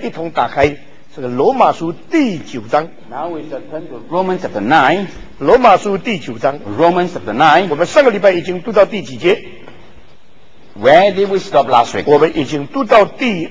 一同打开这个罗马书第9章。 Now we shall turn to Romans chapter 9. 罗马书第9章。 Romans chapter 9. 我们上个礼拜已经读到第几节？ Where did we stop last week? 我们已经读到第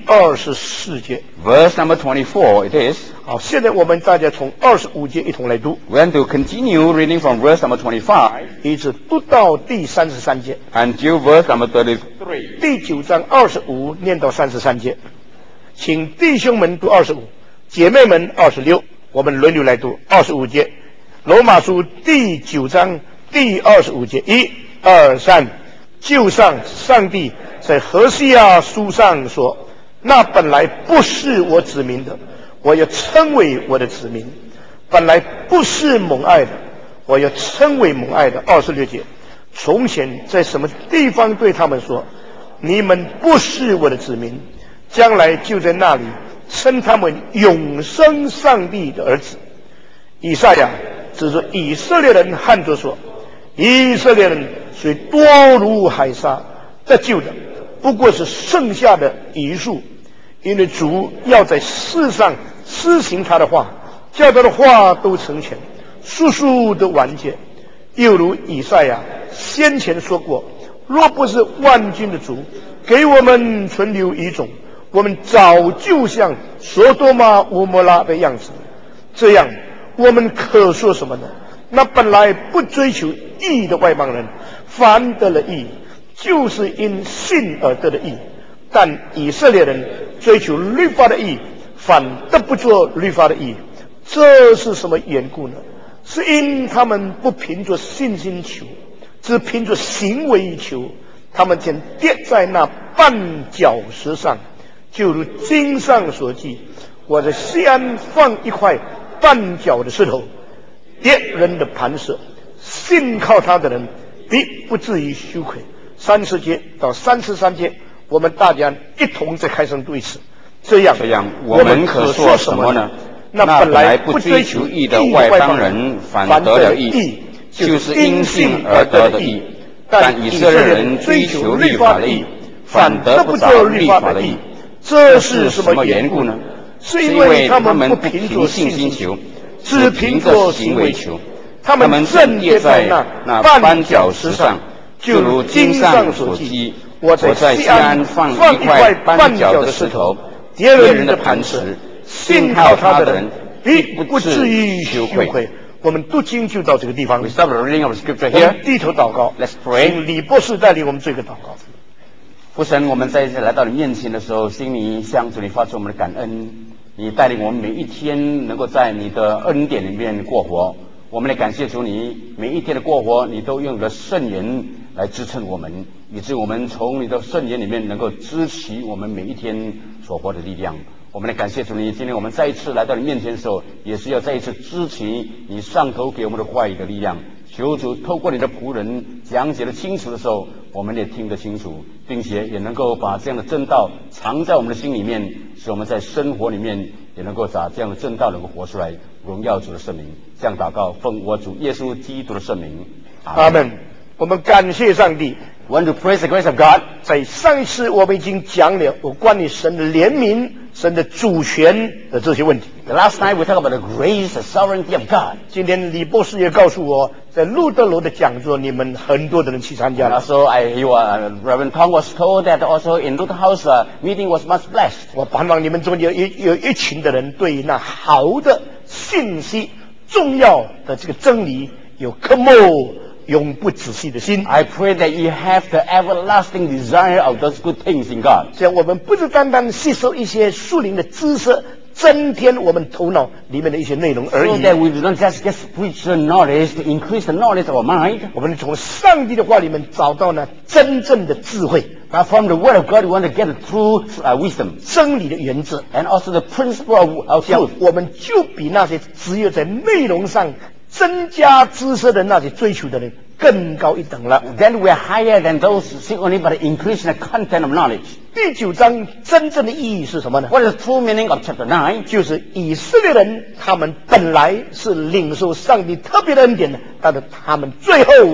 24节。 Verse number 24 it is. 好，现在我们大家从25节一同来读。 We're going to continue reading from verse number 25. 一直读到第33节。 Until verse number 33. 第9章25念到33节。请弟兄们读25，姐妹们26，我们轮流来读25节。罗马书第9章第25节，1、2、3。就像上帝在何西亚书上说，那本来不是我子民的，我要称为我的子民；本来不是蒙爱的，我要称为蒙爱的。26节，从前在什么地方对他们说，你们不是我的子民，将来就在那里称他们永生上帝的儿子。以赛亚指着以色列人喊着说，以色列人虽多如海沙，得救的不过是剩下的一数，因为主要在世上施行他的话，叫他的话都成全，数数的完结。又如以赛亚先前说过，若不是万军的主给我们存留一种，我们早就像所多玛蛾摩拉的样子。这样我们可说什么呢？那本来不追求义的外邦人，反得了义，就是因信而得的义；但以色列人追求律法的义，反得不做律法的义。这是什么缘故呢？是因他们不凭着信心求，只凭着行为求，他们便跌在那绊脚石上，就如经上所记，我在西安放一块绊脚的石头，跌人的磐石，信靠他的人必不至于羞愧。30节到33节，我们大家一同再开声读一次。这样我们可说什么呢？那本来不追求义的外邦人反得了义，就是因信而得的义；但以色列人追求律法的义，反得不着律法的义。这是什么缘故呢？ 是因为他们不凭着信心求，只凭着行为求。他们正跌在那绊脚石上，就如经上所记，我在西安放一块绊脚的石头，跌人的磐石，信靠他的人必不至于羞愧。我们读经就到这个地方。 We stop reading our scripture 我 here. 们低头祷告。 Let's pray. 请李博士带领我们做一个祷告。 父神，我们在这来到你面前的时候，心里向主你发出我们的感恩。你带领我们每一天能够在你的恩典里面过活，我们来感谢主你每一天的过活，你都用了圣言来支撑我们，以致我们从你的圣言里面能够支起我们每一天所活的力量。我们来感谢主你，今天我们再一次来到你面前的时候，也是要再一次支起你上头给我们的话语的力量。求主透过你的仆人讲解的清楚的时候，我们也听得清楚，并且也能够把这样的真道藏在我们的心里面，使我们在生活里面也能够把这样的真道能够活出来，荣耀主的圣名。这样祷告，奉我主耶稣基督的圣名， 阿门。我们感谢上帝。 Want to praise the grace of God. 在上一次我们已经讲了有关于神的怜悯、神的主权的这些问题。 The last night we talked about the grace, the sovereignty of God. 今天李博士也告诉我，在路德楼的讲座，你们很多的人去参加 And 了。 also, Reverend Tong was told that also in Luther House meeting was much blessed. 我盼望你们中间有一群的人对那好的信息、重要的这个真理有渴慕、永不止息的心。 I pray that you have the everlasting desire of those good things in God. 这样我们不是单单吸收一些属灵的知识，增添我们头脑里面的一些内容而 So 已。 that we do not just get spiritual knowledge to increase the knowledge of our mind, 我们从上帝的话里面找到呢真正的智慧， but from the Word of God we want to get the true wisdom 真理的原则。 and also the principle of 这样 truth. 我们就比那些只有在内容上增加知识的那些追求的人更高一等了。 Then we are higher than those who seek only but increase the content of knowledge. 第9章真正的意义是什么呢？ What is the true meaning of chapter 9? 就是以色列人他们本来是领受上帝特别的恩典的，但是他们最后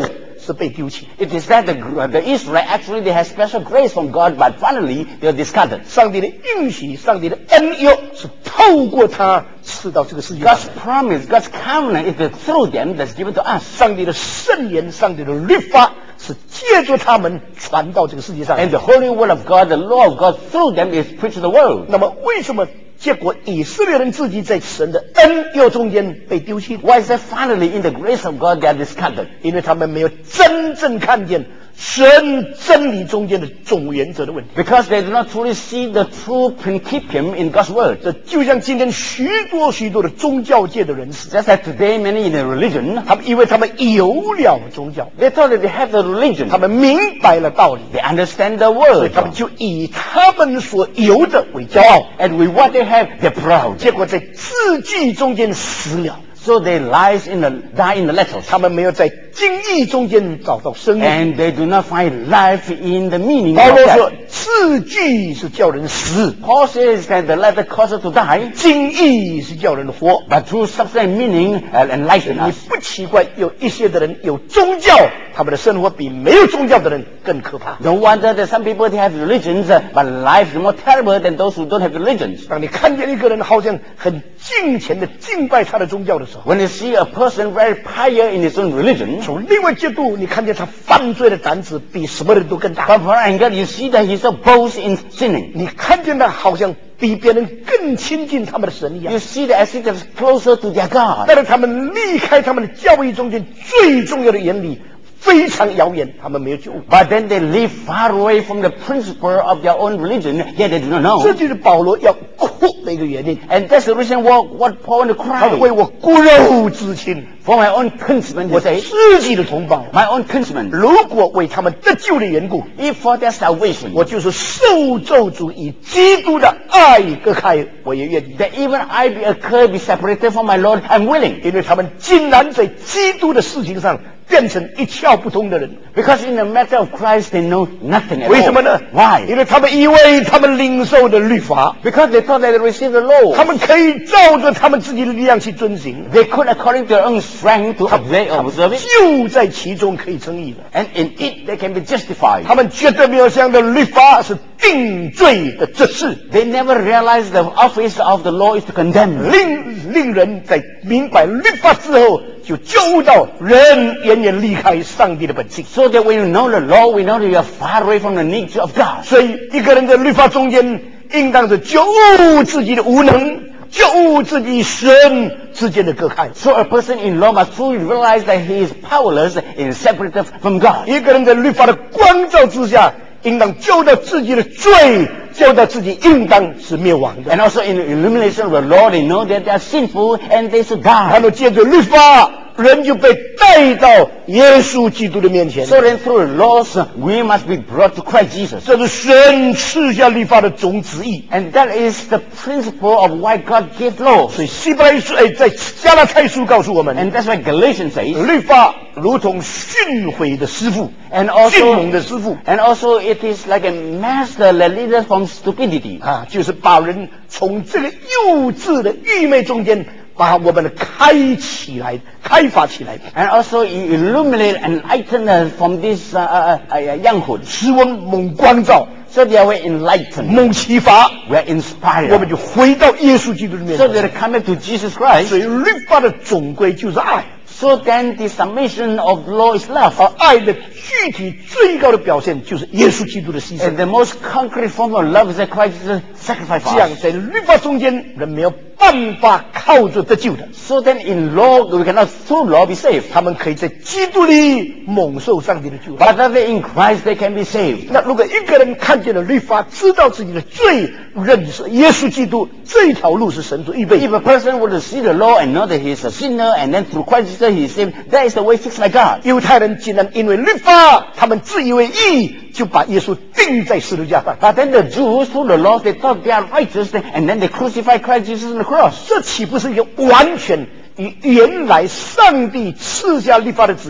是被丢弃。 It is that the Israelites actually they have special grace from God, but finally they are discarded. 上帝的应许，上帝的恩佑是透过他赐到这个世界上。 God's promise, God's covenant is through them that's given to us. 上帝的圣言，上帝的律法是借着他们传到这个世界上。 And the holy word of God, the law of God through them is preached to the world. 那么为什么结果以色列人自己在神的恩佑中间被丢弃？ Why is that finally in the grace of God they are discarded? 因为他们没有真正看见神真理中间的总原则的问题。 Because they do not truly see the true principium in God's word. 这就像今天许多的宗教界的人士， Just like today many in the religion, 他们以为他们有了宗教， they thought that they have the religion. 他们明白了道理， They understand the 所以 word. 他们就以他们所有的为骄傲， And with what they have, they're proud. 结果在字句中间死了。 So they die in the letters. 他们没有在经义中间找到生命。 And they do not find life in the meaning 保 of 罗说 that.， 字句是叫人死， Paul says that the letter causes to die, 经义是叫人活。 but through substance meaning enlighten 你 us. 不奇怪，有一些的人有宗教，他们的生活比没有宗教的人更可怕。 No wonder that some people they have religions, but life is more terrible than those who don't have religions. 当你看见一个人好像很敬虔的敬拜他的宗教的时候， When you see a person very pious in his own religion, 从另外角度，你看见他犯罪的胆子比什么人都更大。 from her angle you see that he's so bold in sinning. 你看见他好像比别人更亲近他们的神一样 You。see that as if they're closer to their God. 但是他们离开他们的教义中间最重要的原理非常遥远，他们没有觉悟。 But then they live far away from the principle of their own religion, yet they do not 这 know. 就是保罗要哭的一个原因。 And that's the reason what Paul want to 他说：“为 cry. 我骨肉之亲， For my own kinsmen, 我 he says, 自己的同胞， my own kinsmen, 如果为他们得救的缘故， if for their salvation, 我就是受咒诅以基督的爱隔开，我也愿意。 that even I be accursed, be separated from my Lord, I'm willing. 因为他们竟然在基督的事情上变成一窍不通的人。 Because in the matter of Christ, they know nothing at 为什么 all. 呢？ Why? 因为他们以为他们领受的律法， Because they thought that they received the law. 他们可以照着他们自己的力量去遵行， They could, according to their own strength, to observe it. 就在其中可以称义了。 And in it, they can be justified. 他们绝对没有想到律法是定罪的这事， They never realized the office of the law is to condemn. 令人在明白律法之后，就觉悟到人远远离开上帝的本性。 So that when you know the law, we know that you are far away from the nature of God. 所以一个人在律法中间，应当是觉悟自己的无能，觉悟自己神之间的隔开。 So a person in law must truly realize that he is powerless and separated from God. 一个人在律法的光照之下，应当觉到自己的罪，觉到自己应当是灭亡的。 And also in the illumination of the law, they know that they are sinful and they should 然 die. 后借着律法，人就被带到耶稣基督的面前。 So then through the laws, we must be brought to Christ Jesus. 这是神赐下律法的总旨意。 And that is the principle of why God gave laws. 所以希伯来书在加拉太书告诉我们， And that's why Galatians says, 律法如同训诲的师傅， and 训蒙 also, 的师傅 and also it is like a master that leads us from stupidity. 啊，就是把人从这个幼稚的愚昧中间，把我们开发起来， And also you illuminate and enlighten us from this younghood. 使我们蒙光照， So that we are enlightened. 蒙启发， We are 我们 inspired. 就回到耶稣基督的面 So 前。 that coming to Jesus Christ. 所以律法的总归就是爱， So then the summation of law is love. 而爱的具体最高的表现就是耶稣基督的牺 And 牲。 the most concrete form of love is that Christ sacrificed 这 for 样 us. 在律法中间，人没有办法靠着得救的， So then in law, we cannot through law be saved. 他们可以在基督里蒙受上帝的救恩。 But that in Christ they can be saved. 那如果一个人看见了律法，知道自己的罪，认识耶稣基督，这一条路是神所预备 If 的。 a person were to see the law and know that he is a sinner, and then through Christ Jesus he is saved, that is the way fixed by God. 犹太人竟然因为律法，他们自以为义，就把耶稣钉在十字架上。 But then the Jews, through the law, they thought they are righteous, and then they crucified Christ Jesus on the cross. 这岂不是一个完全与原来上帝赐下律法的旨意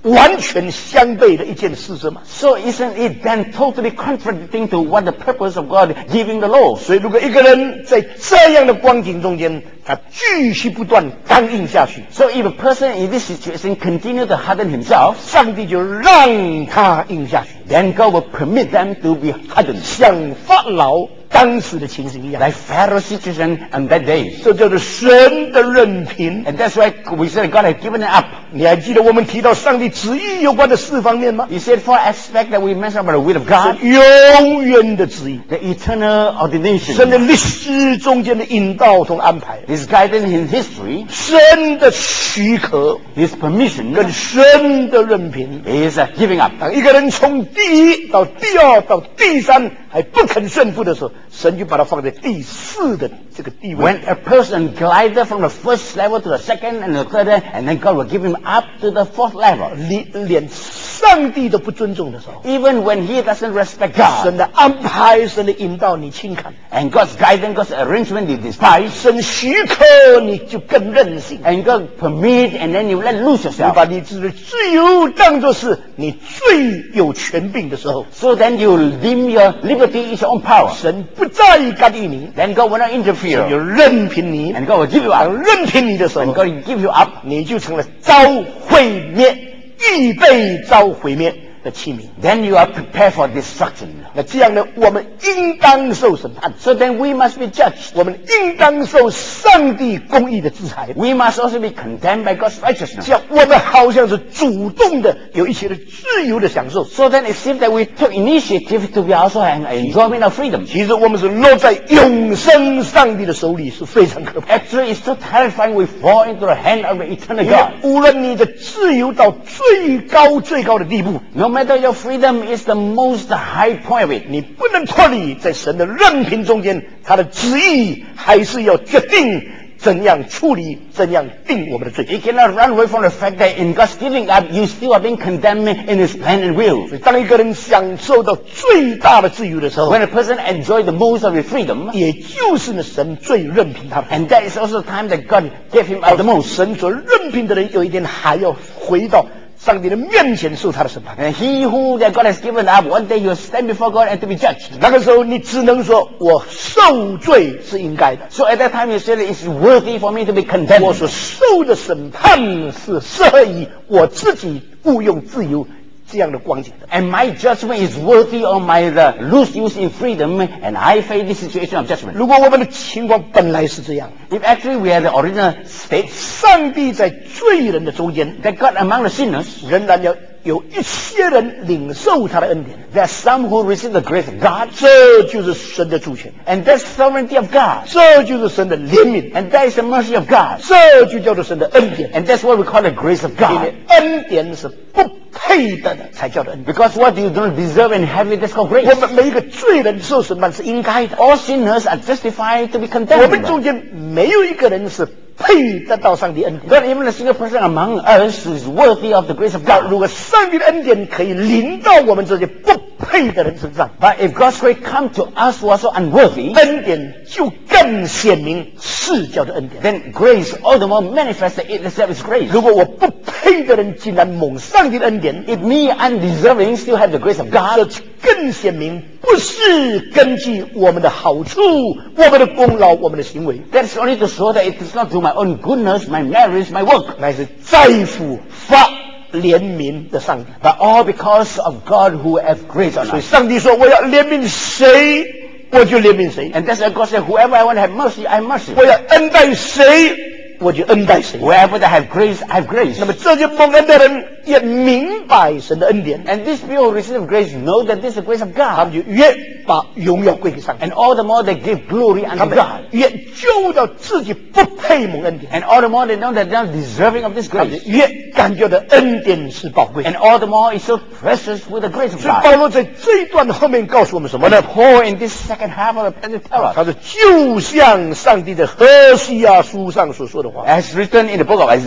完全相悖的一件事实嘛。 So isn't it then totally contradicting to what the purpose of God giving the law? 所以如果一个人在这样的光景中间，他继续不断刚硬下去， So if a person in this situation continue to harden himself, 上帝就让他硬下去， then God will permit them to be hardened. 像法老当时的情形一样。 Like Pharaoh's situation on that day. 这就是神的任凭。 And that's why we said God had given it up. 你还记得我们提到上帝旨意有关的4方面吗？ You said 4 aspects that we mentioned about the will of God. 永远的旨意， The eternal ordination. 神的历史中间的引导同安排， His guidance in history. 神的许可 His permission 跟神的任凭。 is giving up. 当一个人从第1到第2到第3还不肯顺服的时候，神就把他放在第4的这个地位。 When a person glided from the first level to the second and the third, and then God will give him up to the 4th level. 你连上帝都不尊重的时候， Even when he doesn't respect God. 神的安排、神的引导你轻看， And God's guidance, God's arrangement you despise. 神许可你就更任性。 And God permit, and then you let loose 你 yourself. 把你自己的自由当作是你最有权柄的时候， So then you deem your liberty is your own power. 神不再干预你， Then God will not 神 interfere. 就任凭你。 And God will give you 当 up. 任凭你的时 When 候， God will give you up, 你就成了遭毁灭、预备遭毁灭的器皿。 then you are prepared for destruction. 那这样呢，我们应当受审判， So then we must be judged. 我们应当受上帝公义的制裁。 We must also be condemned by God's righteousness. 这样，我们好像是主动的有一些的自由的享受。 So then it seems that we took initiative to be also enjoying our freedom. 其实我们是落在永生上帝的手里，是非常可怕。 Actually, it's so terrifying we fall into the hand of the eternal 因为 God. 无论你的自由到最高的地步， No matter your freedom is the most high point of it. 你不能脱离在神的任凭中间，他的旨意还是要决定怎样处理、怎样定我们的罪。 You cannot run away from the fact that in God's giving up, you still are being condemned in His plan and will. 所以，当一个人享受到最大的自由的时候， When a person enjoys the most of his freedom, 也就是呢神最任凭他们。 and that is also the time that God gave him up the most. 神所任凭的人，有一天还要回到上帝的面前受他的审判。 And he who that God has given up, one day he will stand before God and to be judged. 那个时候，你只能说我受罪是应该的， So at that time you say that it's worthy for me to be 我 condemned. 所受的审判是适宜我自己误用自由这样的光景的。 And my judgment is worthy of my loose use in freedom, and I face this situation of judgment. 如果我们的情况本来是这样， If actually we are the original state, 上帝在罪人的中间， that God among the sinners, 仍然要有一些人领受他的恩典， there are some who receive the grace of God, 这就是神的主权， and that's sovereignty of God, 这就是神的怜悯， and that is the mercy of God, 这就叫做神的恩典。 and that's what we call the grace of 因 God. 为恩典是不配的才叫做恩典。 Because what you don't deserve and have it, that's called 我 grace. 们每一个罪人受审判是应该的， All sinners are justified to be 我们中 condemned. 间没有一个人是配得到上帝恩典。 Not even a single person among us is worthy of the grace of 那 God. 如果上帝的恩典可以临到我们这些不配的人身上， But if God's grace come to us who are so unworthy, 恩典就更显明是叫做恩典。 then grace all the more manifests that it itself is grace. 如果我不配的人竟然蒙上帝的恩典， If me undeserving still have the grace of 这 God, 就更显明不是根据我们的好处、我们的功劳、我们的行为， that's only to show that it is not through my own goodness, my merits, my work, 乃是在乎发怜悯的上帝。 but all because of God who have grace on 所以 us. 上帝说：“我要怜悯谁，我就怜悯谁； And that's why God said, whoever I want to have mercy, I have mercy. 我要恩待谁，我就恩待谁。” Wherever they have grace, I have grace. 那么这些蒙恩的人也明白神的恩典， And these people who receive grace know that this is the grace of 他 God. 们就越把荣耀归给上帝， And all the more they give glory 他 unto 们 God. 越觉到自己不配蒙恩典， And all the more they know that they are deserving of this 他们 grace. 越感觉到恩典是宝贵。 And all the more it's so precious with the grace of 所以 God. 保罗在这一段后面告诉我们什么呢？ Paul in this second half of the passage tell us, 他说：“就像上帝在何西阿书上所说的话， as written in the book of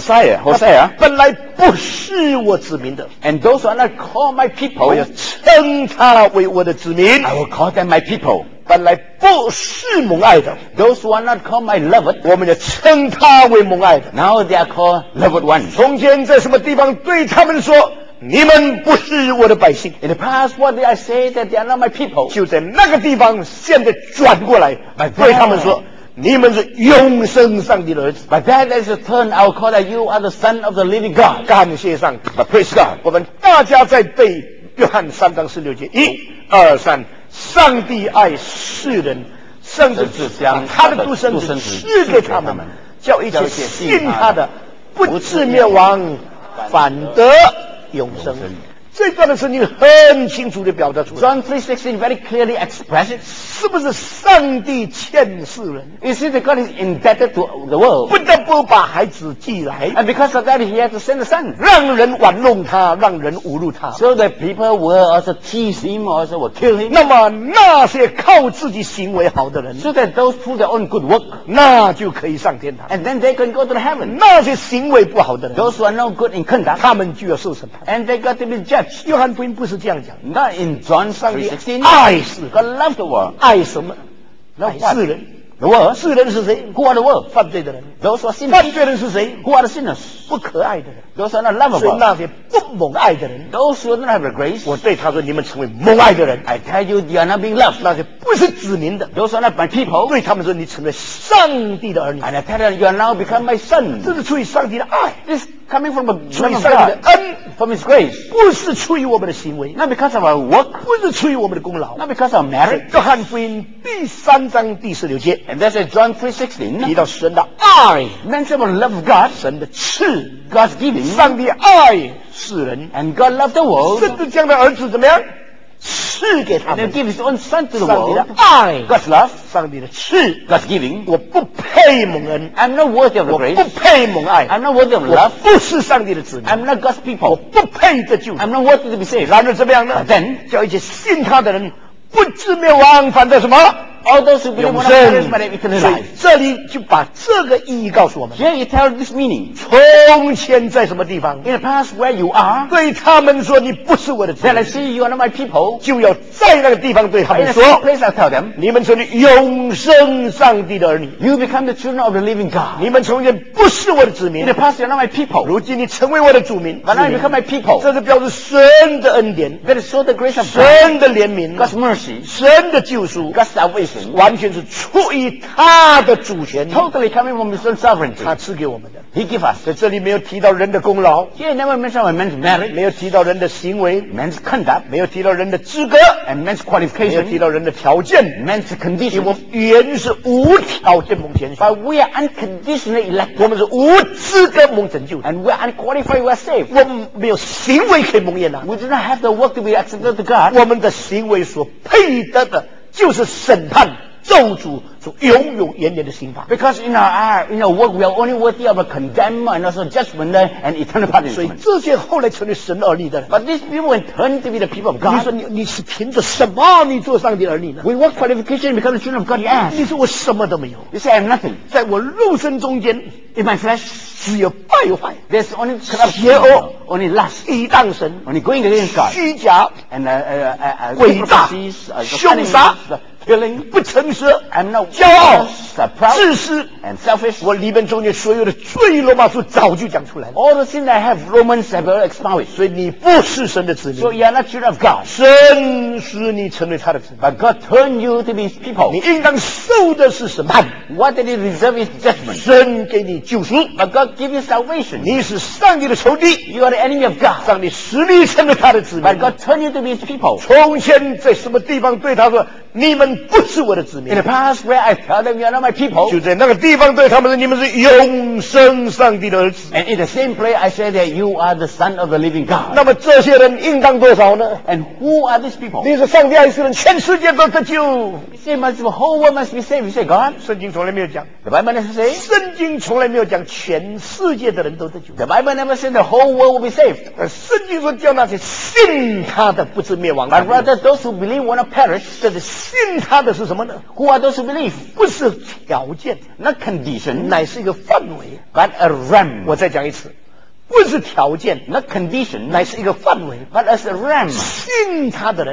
Hosea, 本来不是我子民的， and those who are not called my 我要 people, 称他为我的子民。” I will call them my people. 本来不是蒙爱的， those who are not called my beloved, 我们就称他为蒙爱的。 now they are called loved ones. 从前在什么地方对他们说，你们不是我的百姓， In the past, what did I say that they are not my people? 就在那个地方，现在转过来对他们说，你们是永生上帝的儿子。 But that is a turn. I will call that you are the son of the living God. 感谢上帝。 But praise God. 我们大家在背约翰3章16节，1、2、3，上帝爱世人，甚至将他的独生子赐给他们，叫一切信他的不至灭亡，反得永生。这段的圣经很清楚地表达出来， John 3:16 very clearly expresses it. 是不是上帝欠世人， You see that God is indebted to the world. 不得不把孩子寄来， And because of that, he had to send the son. 让人玩弄他，让人侮辱他。 So that people will also tease him, also will kill him. 那么那些靠自己行为好的人， So that those through their own good work, 那就可以上天堂； and then they can go to the heaven. 那些行为不好的人， Those who are no good in conduct, 他们就要受审判。 and they got to be judged. 约翰福音不是这样讲， Not in John 上帝 3:16. 爱世人， God loved the world. 爱什么？ Love 爱 what? 世人。 The world. 世人是谁？ Who are the world? 犯罪的人。 Those who are sinners. 犯罪的人是谁？ Who are the sinners? 不可爱的人。 Those who are not 所以 lovable. 那些不蒙爱的人， Those who don't have the grace. 我对他说：你们成为蒙爱的人。 I tell you, you are not being loved. 那些不是子民的， Those are not my people. 对他们说：你成为上帝的儿女。 And I tell them, you are now become my son. 这是出于上帝的爱， This coming from the 出于 love of 上帝的 God, 恩， from His grace. 不是出于我们的行为， Not because of our work, 不是出于我们的功劳。 not because of merit. 约翰福音第3章第16节 And that's in John 提 3:16. 到神的爱， Mention about the love of God, 神的赐， God's giving, 上帝爱世人， and God loved the world, 甚至将他儿子怎么样赐给他 and then 们。 give His own son to the 上帝的 world. 爱， God's love, 上帝的赐， God's giving. 我不配蒙恩， I'm not worthy of the 我不 grace. 配蒙爱， I'm not worthy of 我 love. 不是上帝的子民， I'm not God's 我 people. 不配得救。 I'm not worthy to be saved. 然而怎么样呢 But then, 叫一切信他的人不至灭亡，反得什么？ all those who believe 永 will not perish 生 but have eternal 所以 life. 这里就把这个意义告诉我们。 Here you tell this meaning. 从前在什么地方， In the past where you are, 对他们说你不是我的子 then I 民， see you are not my people. 就要在那个地方对他 In 们 the same 说， place I tell them, 你们成为永生上帝的儿女， you become the children of the living God. 你们从前不是我的子 In 民 the，past you are not my people. 如今你成为我的主民， But now you become my people. 这是表示神的恩典、 That is so the grace of God, 神的怜悯、 God's mercy, 神的救赎， God's salvation, 完全是出于他的主权， totally coming from His own sovereignty. 他赐给我们的。 He give us. 在这里没有提到人的功劳， Here never mention about man's merit, 没有提到人的行为， man's conduct, 没有提到人的资格， and man's 没有提 qualification, 到人的条件， man's 因为我 condition. 们原是无条件蒙拣选， But we are unconditionally 我 elected, 们是无资格蒙拯救的， and we are unqualified, we are saved. 我们没有行为可以蒙验的， We do not have the work to be accepted to God. 我们的行为所配得的就是审判咒诅所永永远远的刑罚。 Because in our work, we are only worthy of a condemn and also judgment and eternal 所以 punishment. 这些后来成为神儿女的人， But these people, when turned to be the people of 你说 God, 你是凭着什么你做上帝的儿女呢？ with what qualification become the children of God? You ask. 你说我什么都没有， You say, I have nothing. 在我肉身中间 In my flesh, 只有败坏、 there's only corruption, 邪恶、 only lust, 抵挡神、 only going against God, 虚假、 and 诡诈、 hypocrisies, 凶杀、 killing. 不诚实、 I'm not 骄傲、 proud 自私。 and selfish. 我里面中间所有的罪，罗马书早就讲出来了。 All the sin I have, Romans have already expounded. 所以你不是神的子 So 民， you are not children of God. 神使你成为他的子民， But God turned you to be His people. 你应当受的是审判。 What did He reserve His judgment? 神给你救赎， But God give you salvation. 你是上帝的仇敌， You are the enemy of God. 上帝使你成为他的子 But 民。 God turned you to be His people. 从前在什么地方对他说：“你们不是我的子 In 民 the past, where I tell them you are not my？” people, 就在那个地方对他们说：“你们是永生上帝的儿子。 and in the same place, I say that you are the son of the living ” God. 那么这些人应当多少呢？ And who are these people? 你说上帝爱世人，全世界都得救。 You say the whole world must be saved. You say God. 圣经从来没有讲， The Bible never say. 圣经从来没有讲全世界的人都得救。 The Bible never said the whole world will be saved. 圣经说叫那些信他的不至灭亡。 But rather those who believe will not perish. 这是信他的是什么呢？ Who are those who believe? 不是条件， Not condition, 乃是一个范围。 but a realm. 我再讲一次，不是条件， Not condition, 乃是一个范围。 but as a realm. 信他的人，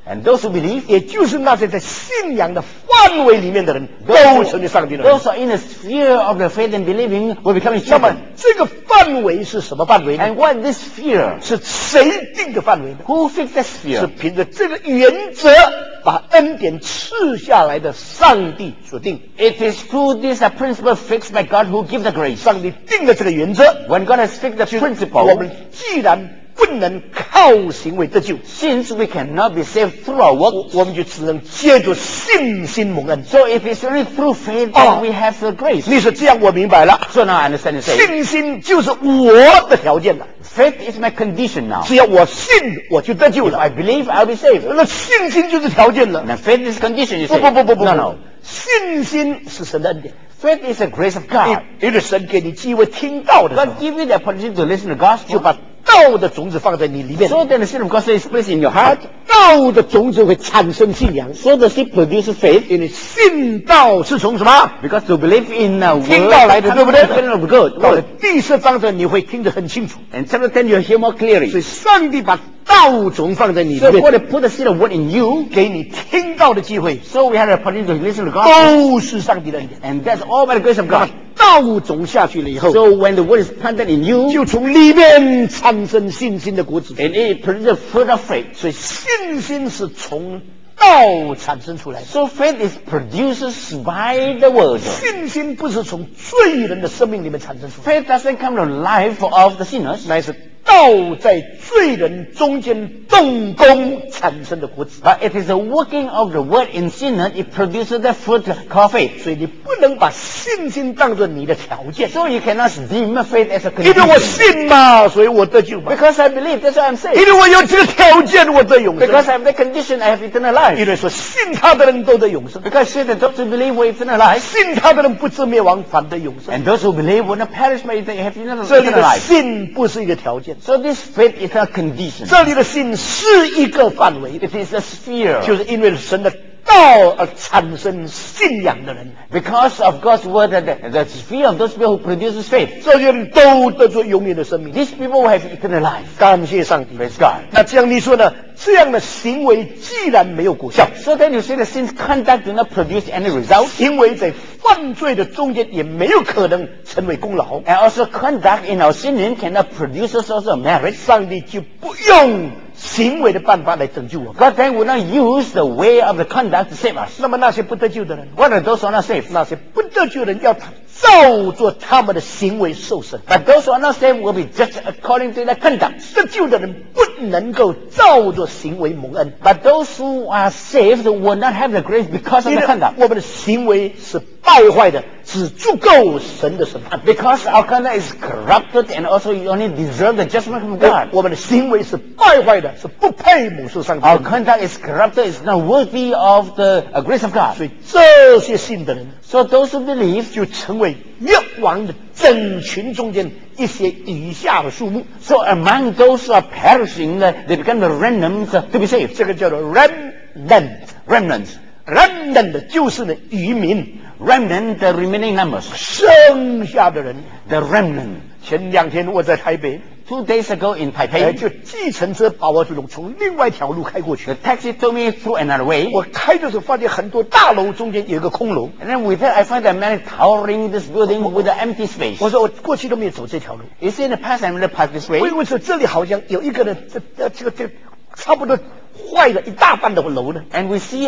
And those who believe, 也就是那些在信仰的范围里面的人，都成为上帝的儿女。 those are in the sphere of the faith and believing will become 那么 children. 这个范围是什么范围呢？ And what this sphere? 是谁定的范围呢？ Who fixed that 是 sphere? 凭着这个原则把恩典赐下来的上帝所定。 It is through this principle fixed by God who gives the grace. 上帝定了这个原则， When God has fixed the 我 principle, 们既然不能靠行为得救， since we cannot be saved through our work, 我们就只能借着信心蒙恩。 so if it's only through faith Oh. that we have the grace. 你说这样我明白了， So now I understand you say, 信心就是我的条件了。 faith is my condition now. 只要我信，我就得救 If I 了。 believe, I'll be saved. 那信心就是条件了。 Now faith is condition, you 不 say. 不不不不 No, no. 信心是神的恩典。 Faith is the grace of God. 因为神给你机会听到的时候 God，give you the opportunity to listen to the 就 gospel. 把道的种子放在你里面。 So that the seed of gospel is placed in your heart. 道的种子会产生信仰， So the seed produces faith. 因为信道是从什么？ Because to believe in a 听 word 到来的，对不对？ comes from the good 到了 word. 第四章的你会听得很清楚。 And chapter 10 you'll hear more 所 clearly. 以上帝把道种放在你里 So 面， God has put the seed of word in you. 给你听到的机会， So we have the opportunity to listen to the gospel. 都是上帝的恩典。 And that's all by the grace of 那么 God. 道种下去了以后， So when the word is planted in you, 就从里面产生信心的果子。 and it produces fruit of faith. 所以信心是从道产生出来的。 So faith is produced by the word. 信心不是从罪人的生命里面产生出来， Faith doesn't come from the life of the sinners, 乃是道在罪人中间动工产生的果子。 but it is the working of the word in sinners. It produces the fruit called faith. 所以你不能把信心当作你的条件， So you cannot deem faith as a 因为我 condition. 信嘛，所以我得救嘛； Because I believe, that's why I'm 因 saved. 为我有这个条件，我得永 Because 生。 I have the condition, I have eternal life. 因为说信他的人都得永生， Because faith and those who believe will eternal life, 信他的人不至灭亡，反得永生。 and those who believe will not perish, but they have eternal 这里的 life. 信不是一个条件， So this faith is a condition. 这里的信是一个范围， It is a sphere. 就是因为神的道而产生信仰的人， Because of God's word, the sphere of those people who produces faith. 这些人都得着永远的生命。 These people will have eternal life. 感谢上帝。 Praise God. 那这样你说呢？这样的行为既然没有果效， So then you say the sin's conduct do not produce any result, 行为在犯罪的中间也没有可能成为功劳， and also conduct in our sinning cannot produce us also a merit. 上帝就不用行为的办法来拯救我们。 God then will not use the way of the conduct to save us. 那么那些不得救的人， What are those who are not saved? 那些不得救的人要照做他们的行为受审。 But those who are not saved will be judged according to their conduct. 得救的人不能够照做行为蒙恩， But those who are saved will not have the grace because of 因 the 为 conduct. 我们的行为是败坏的，只足够神的审判。 Because our conduct is corrupted and also you only deserve the judgment from God. 我们的行为是败坏的，是不配母受上帝 Our 的。 conduct is corrupted, is not worthy of the grace of God. 所以这些信的人 So those who believe, 就成为灭亡的整群中间一些余下的数目， so among those who are perishing, they become the remnants to be saved. 这个叫做 remnant。 Remnants. remnant 就是呢渔民 Remnant, the remaining numbers. 剩下的人。 The remnant. 前2天我在台北， 2 days ago in Taipei, 就计程车把我从另外一条路开过去 the。taxi took me through another way. 我开的时候发现很多大楼中间有一个空楼， And then with that, I find a man towering this building with an empty space. 我说我过去都没有走这条路， You see, in the past, I never passed this way. 为什么这里好像有一个人这差不多坏了一大半的楼呢？ And we see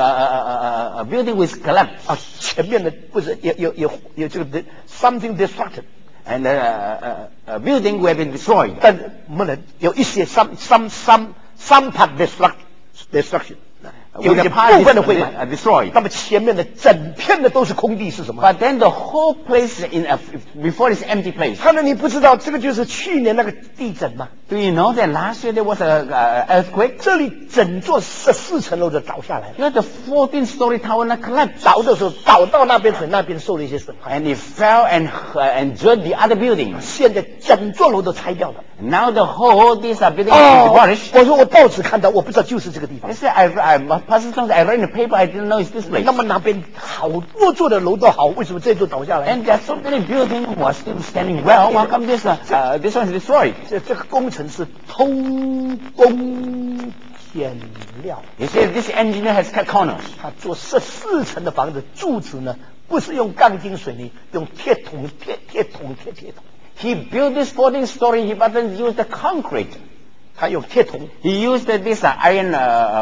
a building with collapse. 啊，前面的不是有这个 something destructed， And a building will have been destroyed. 但是没人有一些 some part destruction， 有一 With 些 the part 部分的会买。 destroyed. 那么前面的整片的都是空地是什么？ But then the whole place before this empty place. 看来你不知道，这个就是去年那个地震嘛。 Do you know that last year there was an earthquake? 这里整座14层楼的倒下来了， You know, the 14-story tower not collapsed. 倒的时候倒到那边，那边受了一些损害。 And it fell and enjoyed the other buildings. 现在整座楼都拆掉了。 Now the whole this building is 哦 demolished. 我说我报纸看到，我不知道就是这个地方 I。said, I read in the paper, I didn't know it's this place. 那么那边好多座的楼都好，为什么这座倒下来？ And there's so many buildings was still standing well. How come this one is destroyed? 这个工程是偷工剪料。 He says this engineer has cut corners. 他做14层的房子，柱子呢不是用钢筋水泥，用铁桶。 He built this 14-story. He doesn't use the concrete. 他用铁桶 He used these iron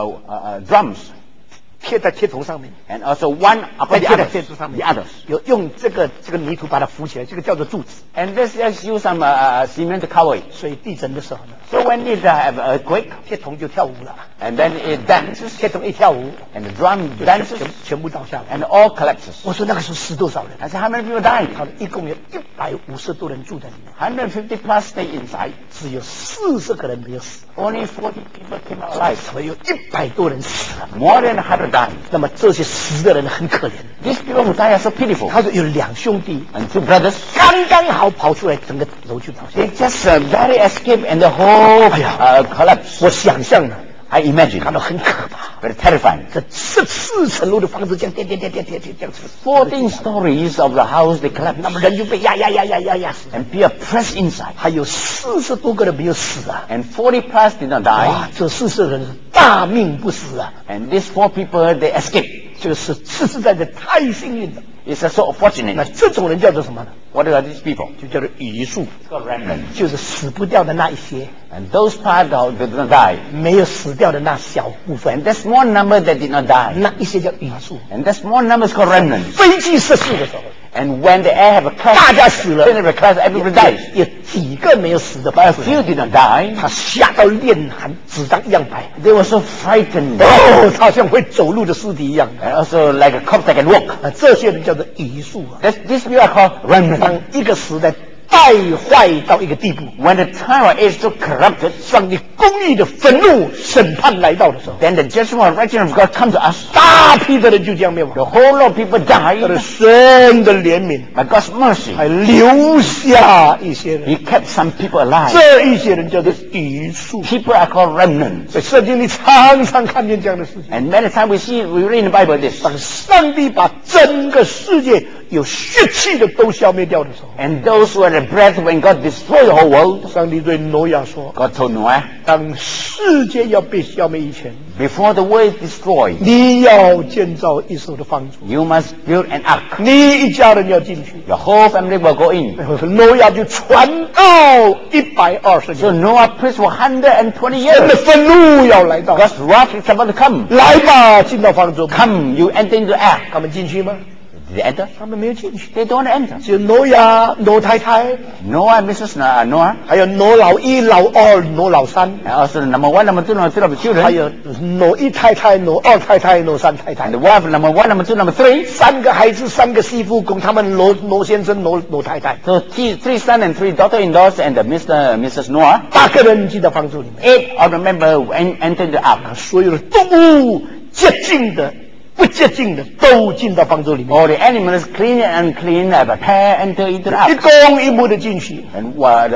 drums. 贴在铁桶上面 And also one upon the 贴在铁桶上面 others. 有用这个泥土把它浮起来，这个叫做柱子。 And this just use some cement to cover it. 所以地震的时候呢， So when it have an earthquake, 铁桶就跳舞了， and then it dances, 铁桶一跳舞， and the drum 就 dances, 全部倒下来。 and all collapses. 我说那个时候死多少人？ I said, how many people died? 他一共有150多人住在里面， 150 plus stay inside. 只有40个人没有死， Only 40 people came out alive. 所以有100多人死了。 More than 100 died. 那么这些死的人很可怜。 These people who died are so pitiful. 他说有2兄弟 And 2 brothers, 刚刚好跑出来，整个楼就倒下 they just barely escaped and the whole collapsed. 我想象了， I imagine. 看到很可怕。 Very terrifying. 这14层楼的房子这样跌这样子 14 stories of the house, they collapsed. 那么人就被压死。 And people pressed inside. 还有40多个人没有死啊！ And 40 plus did not die. 哇，这40个人是大命不死啊！ And these 4 people, they escaped. 这个是实实在在太幸运了。 It's so 那 fortunate. 这种人叫做什么呢？ What are these people? 就叫做余数， It's called remnant. 就是死不掉的那一些， And those part that did not die. 没有死掉的那小部分 And，that small number that did not die. 那一些叫余数。 And that small number is called remnant. 飞机失事的时候， And when the air have a crash, 大家死了， when the crash, everybody dies. 有几个没有死的 But a 不 few did not die. 他吓到脸含纸张一样白， They were so frightened. 哦，他像会走路的尸体一样。 And also like a corpse that can walk. 这些人叫做余数啊。 These people are called remnant. 当一个时代败坏到一个地步， When the time or age so corrupted, 上帝公义的愤怒审判来到的时候， then the judgment of righteousness of God come to us. 大批的人就这样灭亡。 The whole lot of people 他的 died. 神的怜悯， By God's mercy, 还留下一些人， He kept some people alive. 这一些人叫做余数。 People are called remnants. 在圣经里常常看见这样的事情。 And many times we read in the Bible this. 当上帝把整个世界有血气的都消灭掉的时候， And those who are the breath when God destroyed the whole world, 上帝对挪亚说 God told Noah, 当世界要被消灭以前， before the world is destroyed, 你要建造一艘的方舟， you must build an ark. 你一家人要进去。 Your whole family will go in. 挪亚就传道120 So 年， Noah preached for 120 神的 years. 愤怒要来到， God's wrath is about to come. 来吧，进到方舟吧。 Come, you enter into the ark. 他们进去吗？ Did they enter? 他们没有进去， They don't enter. 只有挪亚、挪太太， Noah, Mrs. Noah, 还有挪老一、老二、挪老三， and also number 1, number 2, number 3 of the 还 children, 有挪一太太、挪二太太、挪三太太 and the，wife number 1, number 2, number 3. 3个孩子、3个媳妇供他们挪先生、挪太太， So 3 sons and 3 daughter-in-laws and Mrs. Noah. 8个人进到方舟里面， 8 of the members entered the ark. 所有的动物洁净的、不洁净的都进到方舟里面， All the animals, clean and unclean, a pair enter into the 一 ark. 公一母的进去， And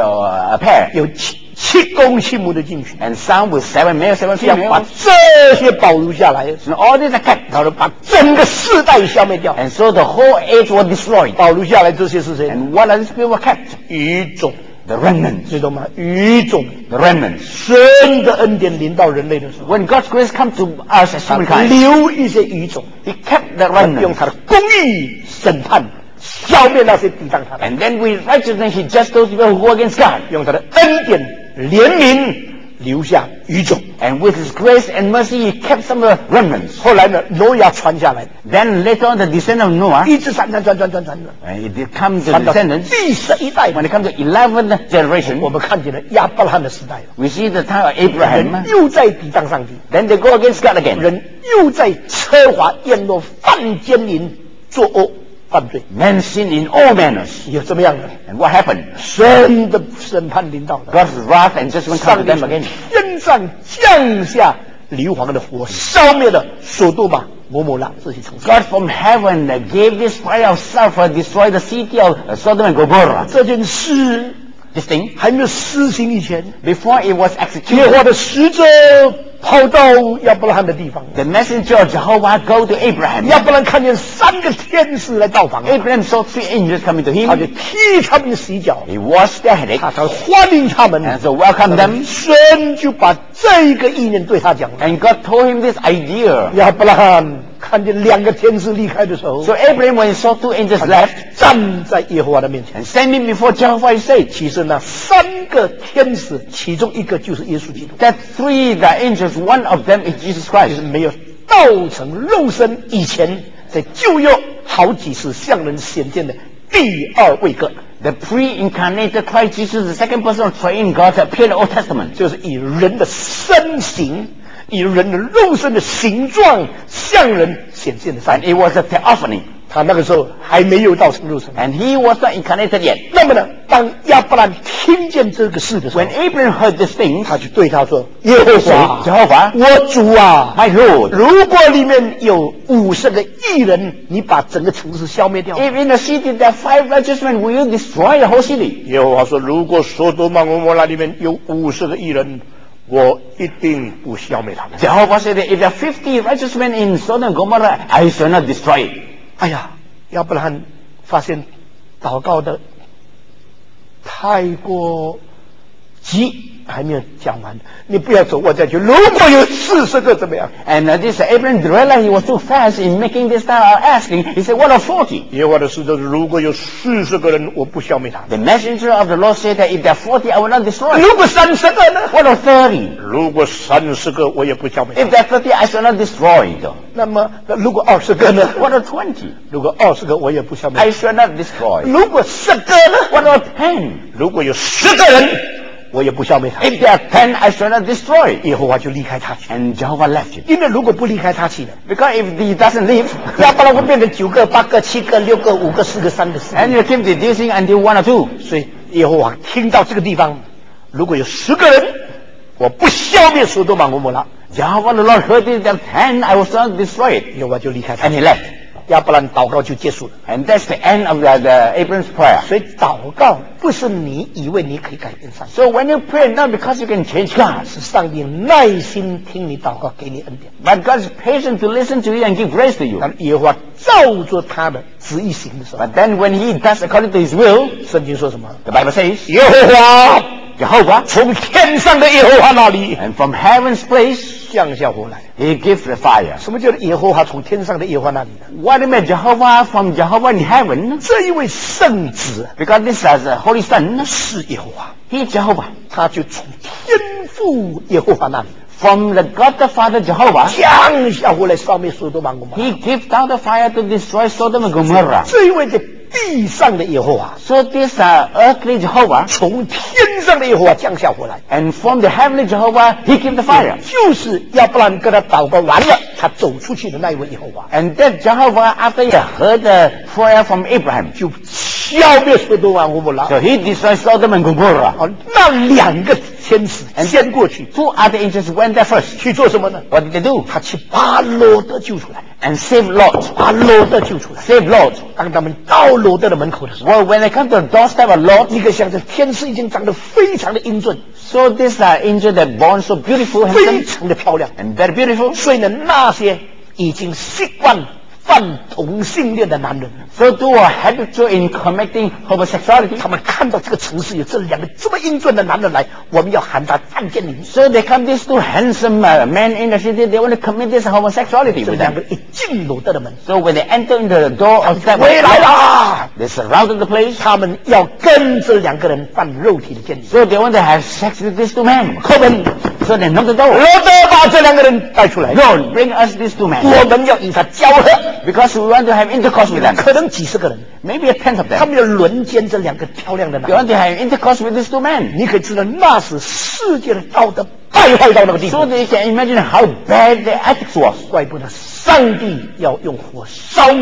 a pair. 有7公7母的进去， And some with 7 males, 7 要把 females. 这些保留下来， So all these are kept. 然后把整个世代消灭掉。 And so the whole age was destroyed. 保留下来这些是谁？ And what are these people kept? 余种， The remnants. 知道吗？余种， The remnants. 神的恩典临到人类的时候， When God's grace comes to us as 他 humankind, 留一些余种， He kept the 用 remnants. 他的公义审判，消灭那些抵挡他的， And then with righteousness, He judged those people who go against God. 用他的恩典怜悯留下余种。 And with His grace and mercy, He kept some of the remnants. 后来呢，挪亚传下来， Then later on, the descendant of Noah, 一直传， and it comes to 传到 descendants. 第11代， When it comes to 11th 我 generation, 们看见了亚伯拉罕的时代了， we see the time of 人 Abraham. 又在抵挡上帝， Then they go against God again. 人又在奢华宴乐、犯奸淫、作恶、犯罪， Men sin in all manners. 有这么样的 And what happened? 神的审判临到了， God's wrath and judgment come 上 to 帝 them 从 again. 天上降下硫磺的火，消灭了索多玛、摩摩拉这些城市。 God from heaven gave this fire of sulfur, destroy the city of Sodom and Gomorrah. 这件事 This thing, 还没有施行以前， before it was 耶 executed, 和华的使者跑到亚伯拉罕的地方， The messenger of Jehovah go to Abraham. 亚伯拉罕看见3个天使来到访， Abraham saw 3 angels coming to 他就 him. 替他们洗脚， He washed their headache 他才欢迎他们， and so welcomed them. 神就把这个意念对他讲了。 And God told him this idea. 亚伯拉罕看见2个天使离开的时候， So Abraham, when he saw 2 angels left 站在耶和华的面前。 and standing before Jehovah, he said 其实那3个天使，其中一个就是耶稣基督， that 3 the angels, one of them is Jesus 就是 Christ. 没有道成肉身以前，在旧约好几次向人显现的第2位格， The pre-incarnated Christ Jesus, the second person of triune God, appeared in the Old Testament. 就是以人的身形，以人的肉身的形状向人显现的上 And 帝。 it was a theophany. 他那个时候还没有道成肉身。 And he was not incarnated yet. 那么呢，当亚伯兰听见这个事的时候 When，Abraham heard these things, 他就对他说：“耶和 he said, 华， Jehovah, 我主啊， my Lord, 如果里面有50个义人，你把整个城市消灭掉。” if in the city there are 5 righteous men, will you destroy the whole city? 耶和华说：“如果所多玛俄摩拉里面有50个义人，我一定不消灭他们。” Jehovah said that if there are 50 righteous men in Sodom and Gomorrah, I shall not destroy it. 哎呀，亚伯拉罕发现祷告的太过急，还没有讲完。你不要走，我再去。如果有40个怎么样？ And this Abraham realized he was too fast in making this asking. He said, what are 40? 耶和华的使者说：“如果有40个人，我不消灭他们。 The messenger of the Lord said that if there are 40, I will not destroy it. 如果30个呢？ What are 30? 如果30个，我也不消灭他 If 们。 there are 30, I shall not destroy it. 那么，如果20个呢？ What are 20? 如果20个，我也不消灭。 I shall not destroy it. 如果10个呢？ What are 10? 如果有10个人，我也不消灭他。 If there are 10, I shall not destroy it. 耶和华就离开他去。 And Jehovah left him. 因为如果不离开他去呢， Because if he doesn't leave, 亚伯拉会变成9个、8个、7个、6个、5个、4个、3个、4 and 个。 you keep reducing until 1 or 2. 所以耶和华听到这个地方，如果有10个人，我不消灭所多玛俄摩拉， Jehovah the Lord heard it, there are 10, I will not destroy it. 耶和华就离开他 And。he left. 亚伯兰祷告就结束了。 And that's the end of the Abraham's prayer. 所以祷告不是你以为你可以改变上帝， So when you pray, not because you can change God, 是上帝耐心听你祷告，给你恩典。 but God is patient to listen to you and give grace to you. 当耶和华照着他的旨意行的时候， But then when he does according to his will, 圣经说什么？ the Bible says, 耶和华 Jehovah, 从天上的耶和华那里 and from heaven's place, 降下火来。 he gives the fire. 什么叫耶和华从天上的耶和华那里呢？ What do you mean Jehovah from Jehovah in heaven? 这一位圣子 Because this is the Holy Son, 是耶和华， he is Jehovah. 他就从天父耶和华那里 From the God the Father Jehovah, 降下火来烧灭所多玛俄摩拉。 he gives down the fire to destroy Sodom and Gomorrah. 这一位在地上的耶和华， So this earthly Jehovah, 从天上的耶和华降下火来， and from the heavenly Jehovah, he gives the fire. 就是亚伯兰跟他祷告完了，他走出去的那一位耶和华， And that Jehovah, after he heard the prayer from Abraham, 就消灭所多玛俄摩拉。 so he destroyed Sodom and Gomorrah. 好，那2个天使先过去 Two other angels went there first. 去做什么呢？ What did they do? 他去把罗德救出来， And save Lot. 把罗德救出来。 Save Lot. 当他们到罗德的门口的时候， Well, when they come to the doorstep of Lot, 你可以想象，天使已经长得非常的英俊， so this angel that born so beautiful, 非 handsome, 常的漂亮。 and very beautiful. 所以呢，那些已经习惯犯同性恋的男人， So too are habitual in committing homosexuality. 他们看到这个城市有这2个这么英俊的男人来，我们要喊他战见你。 So they come these 2 handsome men in the city, they want to commit this homosexuality 这 with 2 them. 个一进罗德的门， So when they enter into the door of that 回来啦！ they surrounded the place. 他们要跟这2个人犯肉体的奸淫。 So they want to have sex with these 2 men. 叩门， So they knock the door. 罗德把这2个人带出来， Lord, bring us these 2 men. 我们要与他交合， Because we want to have intercourse with them. 可能几十个人， Maybe a tenth of 他 them. 们要轮奸这2个漂亮的男 We 人。 want to have intercourse with these 2 men. 你可以知道，那是世界的道德败坏到那个地 So 步。 that you can imagine how bad the ethics was. 怪不得上帝要用火烧灭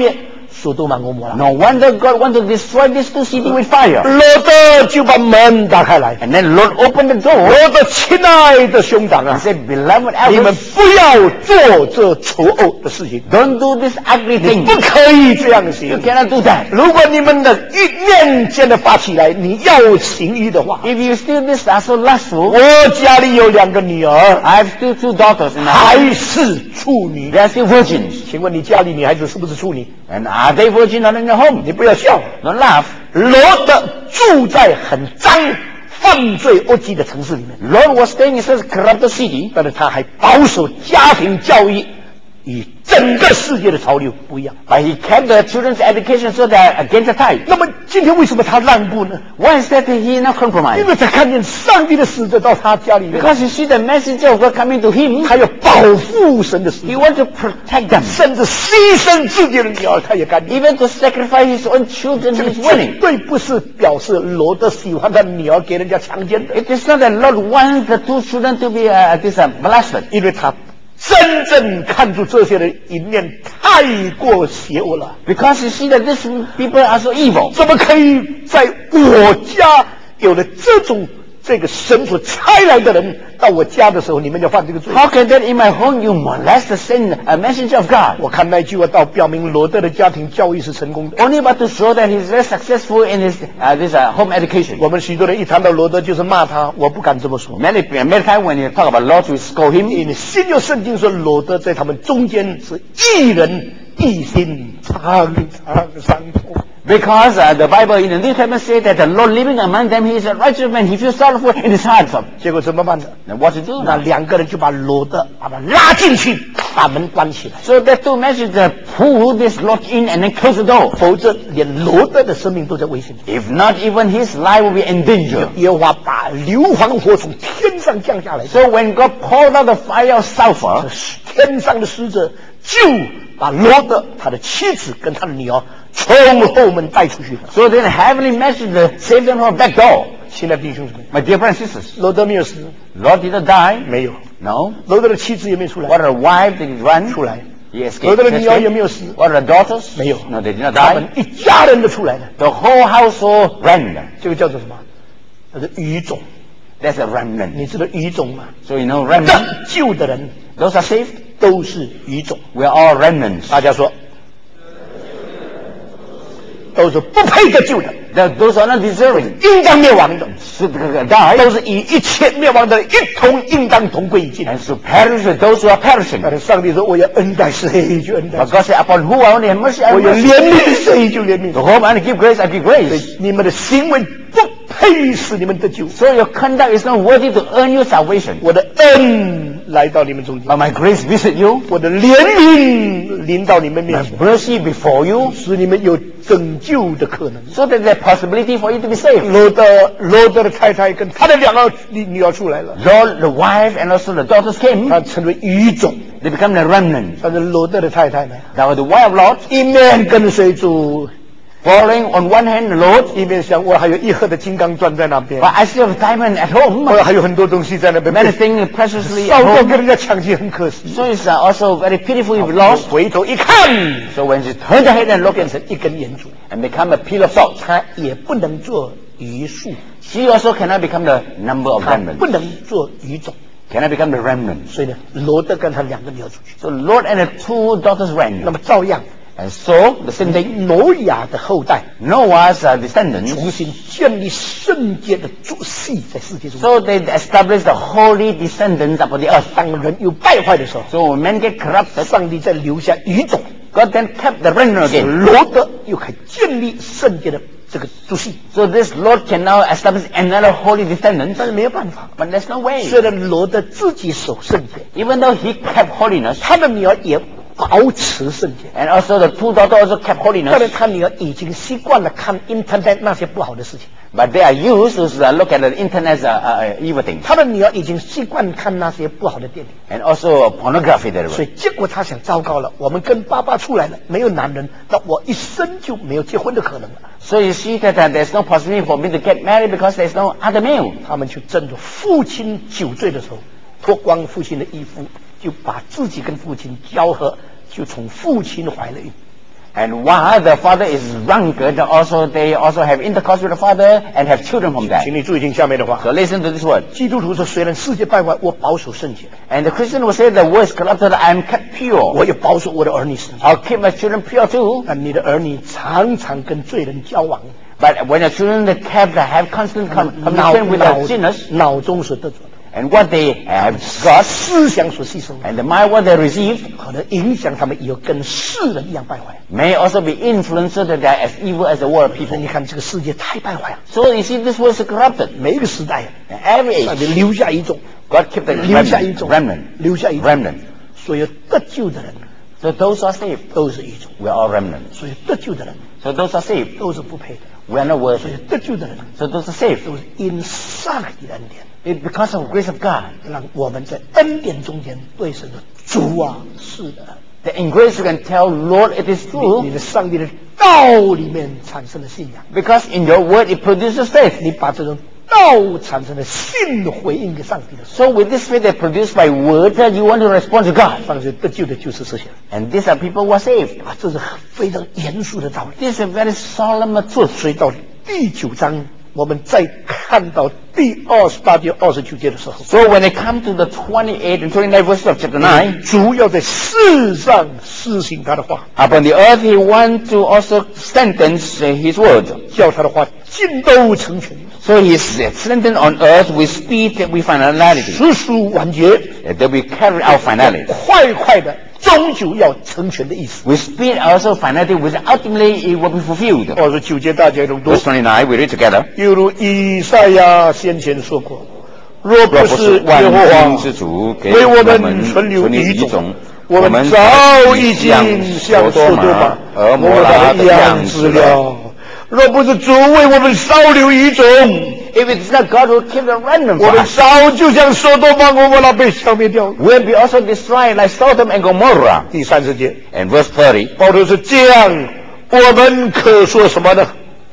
索多玛俄摩拉。 No wonder God wanted to destroy these two cities with fire. 罗德就把门打开来， And then Lord opened the door 我的亲爱的兄长 and 啊， said, Beloved 你们 elders, 不要做这丑恶的事情， don't do this ugly 你 thing. 不可以这样 You 行。 cannot do that. 如果你们的念间的发起来，你要行欲的话， If you still this are so lustful, 我家里有2个女儿， I have still 2 daughters in my house. 还是处女。 They are still virgins. 请问你家里女孩子是不是处女？ And are they virgin not in your home? 你不要笑。 Don't laugh. 罗德住在很脏、犯罪恶迹的城市里面， Lord was staying in such a corrupt city, 但是他还保守家庭教育，与整个世界的潮流不一样。 but he kept the children's education so they are against the tide. 那么今天为什么他让步呢？ Why is that he not 因 compromised? 为他看见上帝的使者到他家里面， Because you see the messenger of God coming to him, 他要保护神的使 he 者， wants to protect them. 甚至牺牲自己的女儿，他也甘愿。 Even to sacrifice his own children, 这 he 个 is 绝 willing. 对不是表示罗德喜欢他女儿给人家强奸的， It is not that Lord wants the 2 children to be molested. 因为他真正看出这些的一面太过邪恶了。 Because you see that these people are so evil. 怎么可以在我家有了这个神所差来的人到我家的时候，你们要犯这个罪？ How can that in my home you molest the sin, a messenger of God? 我看那句话到表明罗德的家庭教育是成功的。 Only but to show that he's very successful in his home education. 我们许多人一谈到罗德就是骂他，我不敢这么说。 Many times when you talk about Lord, we scold him. 因为新约圣经说罗德在他们中间是义人，一心常伤痛。 Because the Bible in the New Testament says that the Lord living among them, he is a righteous man. He feels sorrowful in his heart. 结果怎么办呢？ Now what to do 那 now? 2个人就把罗德把他拉进去，把门关起来， So the 2 messengers pull this Lord in and then close the door. 否则连罗德的生命都在危险中。 If not, even his life will be in danger. 耶和华把硫磺火从天上降下来， So when God poured out the fire of sulfur, 天上的使者就把罗德他的妻子跟他的女儿从后门带出去了。 so then heavenly messenger saved them from back door. 亲爱的弟兄姊妹， My dear brothers and sisters, 罗德没有死， Lord did not die. 没有。 No. 罗德的妻子也没出 What 来， a wife did he run? 出来。 He escaped. 罗德的 He 女儿也 escaped. 没有死， What are the daughters? 没有。 No, they did not 他 die. 们一家人都出来了。 The whole household ran. 这个叫做什么？叫做余种。 That's a remnant. 你知道余种吗？ So you know remnant. 得救的人 Those are saved. 都是余种。 We are all remnants. 大家说，都是不配得救的， Those are not deserving. 应当灭亡的， Should die 都是与一切灭亡的一同应当同归于尽。 and should perish with those who are perishing. 但是上帝说：“我要恩待谁就恩待 But 谁， God said, upon who I only have mercy, I 我 will 要 mercy. 怜悯谁就怜悯 To 谁。 whom I only give grace, I give ” grace. 所以你们的行为不配使你们得救， So your conduct is not worthy to earn you salvation. 我的恩来到你们中间， But my grace visit you, 我的怜悯临到你们 my 面前， mercy before you, 使你们有拯救的可能。 so that there's possibility for you to be saved. 罗德的太太跟他的2个女儿出来了， Lord, the wife and also the daughters came. 他成为余种。 They become the remnant. 但是罗德的太太呢， Now the wife of Lord, 一面跟随主， following on one hand the Lord, 一面想我还有1盒的金刚钻在那边， but I still have diamond at home. 我还有很多东西在那边， Many things preciously 烧 at 掉 home. 跟人家抢去，很可惜。 So it's also very pitiful if lost. 回头一看， So when she turned her head and looked 变成一根岩柱， and become a pillar of salt, 他也不能做余数， she also cannot become the number of 他 remnants. 不能做余种。 Cannot become the remnant. 所以呢，罗德跟他2个女儿出去， So Lord and the 2 daughters 那 ran. 么照样， And so the same thing, 挪亚的后代 Noah's descendants, 重新建立圣洁的主系在世界中。 so they established the holy descendants upon the earth. 当人有败坏的时候， So when men get corrupted, 上帝再留下余种， God then kept the remnant again. 罗德又可以建立圣洁的这个主系， So this Lord can now establish another holy descendant, 但是没有办法。 but there's no way. 虽然罗德自己守圣洁， Even though he kept holiness, 他的女儿也保持圣洁， and also the 2 daughters also kept 但是 holiness, 他女儿已经习惯了看 internet 那些不好的事情， but they are used to look at the internet evil things, 他的女儿已经习惯看那些不好的电影， and also pornography. There 所以结果他想，糟糕了，我们跟爸爸出来了，没有男人，那我一生就没有结婚的可能了。 So you see that there's no possibility for me to get married because there's no other male. 他们就趁着父亲酒醉的时候，脱光父亲的衣服，就把自己跟父亲交合，就从父亲怀了孕。 And while the father is drunkard, they also have intercourse with the father and have children from that. 请你注意听下面的话。 So listen to this word. 基督徒说，虽然世界败坏，我保守圣洁。 And the Christian will say, the world is corrupted, I am kept pure. 我也保守我的儿女圣洁。 I'll keep my children pure too. 但你的儿女常常跟罪人交往。 But when your children have constant communication with the sinners, 脑中所得着的。 and what they have got, 思想所吸收 and the mind what they receive, 可能影响他们以后跟世人一样败坏。 may also be influenced so that they are as evil as the world 所 people. 以你看这个世界太败坏了， So you see, this world is corrupted. 每一个时代， Every 上 age, 帝留下一种， God kept the 留下一种 remnant. 留下一种。 Remnant. 所有得救的人 So those who are saved, 都是一种， we are all remnant. 所以得救的人 So those who are saved, 都是不配的， we are not 所 worthy. 以得救的人 So those who are saved, 都是因上帝的恩典， it's because of the grace of God. 让我们在恩典中间对神的主啊，是的， That in grace you can tell, Lord, it is 你 true. 的上帝的道里面产生了信仰， Because in your word it produces faith. 你把这种道产生的信回应给上帝的时候， So with this faith that produced by word, you want to respond to God. 上帝得救的就是这些人 And these are people who are saved. 啊，这是非常严肃的道理。 This is a very solemn truth. 所以到第9章，我们再看到第28节、29节的时候， So when they come to the 28 and 29 verses of chapter 9, 主要在世上施行他的话， upon the earth he wants to also sentence his word. 叫他的话尽都成全， So he's sentenced on earth with speed and with finality. 实属完结， They will carry out finality. 快快的，终究要成全的意思。 With speed also finality, which ultimately it will be fulfilled. 29节大家都读 Verse 29, we read together. 犹如以赛亚先前说过，若不是耶和华为我们存留遗种，我们早已经像索多玛、俄摩拉的样子了。若不是主为我们少留遗种， If it's not God who keep the remnant 我 for 们 us, 早就像索多玛、俄摩拉被消灭掉了。 we'll be also destroyed like Sodom and Gomorrah. 第30节， And verse 30, 保罗是这样，我们可说什么呢？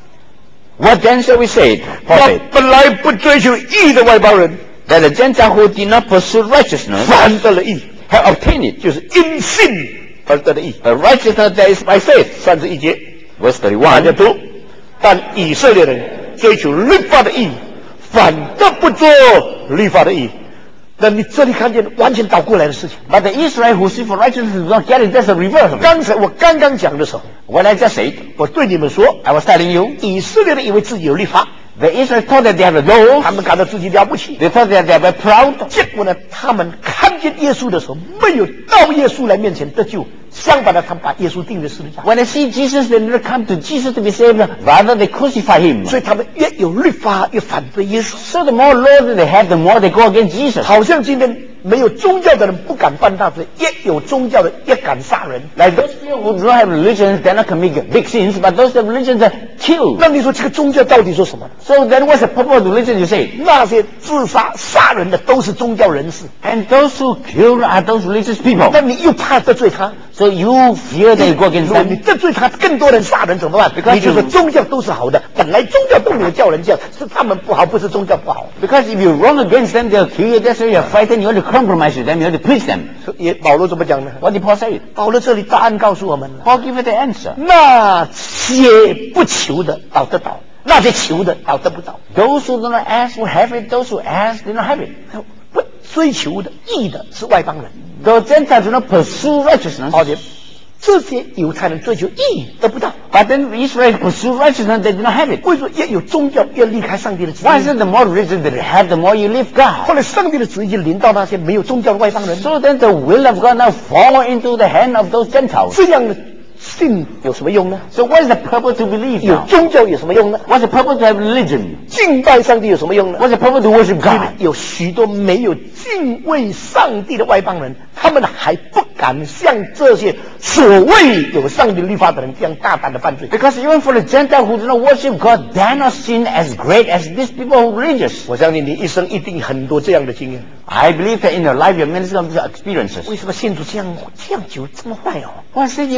what then shall we say, 那 prophet? 本来不追求义的外邦人， That the Gentile who did not pursue righteousness 反得了义， have obtained it. 就是因信而得的义。 A righteousness that is by faith. 31节， Verse 大家 31. 读。但以色列人追求律法的义，反得不做律法的义。那你这里看见完全倒过来的事情。 But the Israel who seek for righteousness do not get it. That's the reverse of it. 刚才我刚刚讲的时候， What I just said, 我对你们说， I was telling you, 以色列人以为自己有律法， the Israel thought that they have the law. 他们感到自己了不起。 They thought that they were proud. 结果呢，他们看见耶稣的时候，没有到耶稣来面前得救，相反的，他们把耶稣钉在十字架。 When they see Jesus, they never come to Jesus to be saved. Rather, they crucify him. 所以他们越有律法，越反对耶稣。 So the more law that they have, the more they go against Jesus. 好像今天没有宗教的人不敢犯大罪，越有宗教的越敢杀人。 Like those people who do not have religions, they not commit big sins, but those that have religions are killed. 那你说这个宗教到底说什么？ So then what's the purpose of religion, you say? 那些自杀杀人的都是宗教人士， And those who kill are those religious people. 那你又怕得罪他， So you fear that you go against 如果你 them. 得罪他，更多人杀人怎么办？ Because 你就说宗教都是好的，本来宗教都没有叫人这样，是他们不好，不是宗教不好。 Because if you wrong against them, they'll kill you. That's why you're fighting. You want to compromise with them. You want to please them. 也保罗怎么讲呢？ What did Paul say? 保罗这里答案告诉我们了： Paul give it the answer. 那些不求的，倒得倒；那些求的，倒得不倒。 Those who do not ask will have it. Those who ask did not have it. 不追求的、义的是外邦人， The Gentiles do not pursue righteousness. 而且这些犹太人追求义得不到。 But then Israel pursue righteousness. They did not have it. 为什么越有宗教越离开上帝的旨 Why is 意？ it the more religion that you have, the more you leave 后 God? 来上帝的旨意就临到那些没有宗教的外邦人。 So then the will of God now fall into the hand of those Gentiles. 这样的信有什么用呢？ So what is the purpose to believe 有 now? 宗教有什么用呢？ What's the purpose to have religion? 敬拜上帝有什么用呢？ What's the purpose to worship 因为 God? 有许多没有敬畏上帝的外邦人，他们还不敢像这些所谓有上帝律法的人这样大胆的犯罪。 Because even for the Gentiles who do not worship God, they are not sin as great as these people who are religious. 我相信你一生一定很多这样的经验。 I believe that in your life you have many of these experiences. 为什么信主这样久这么坏哦？ Why say you believe in God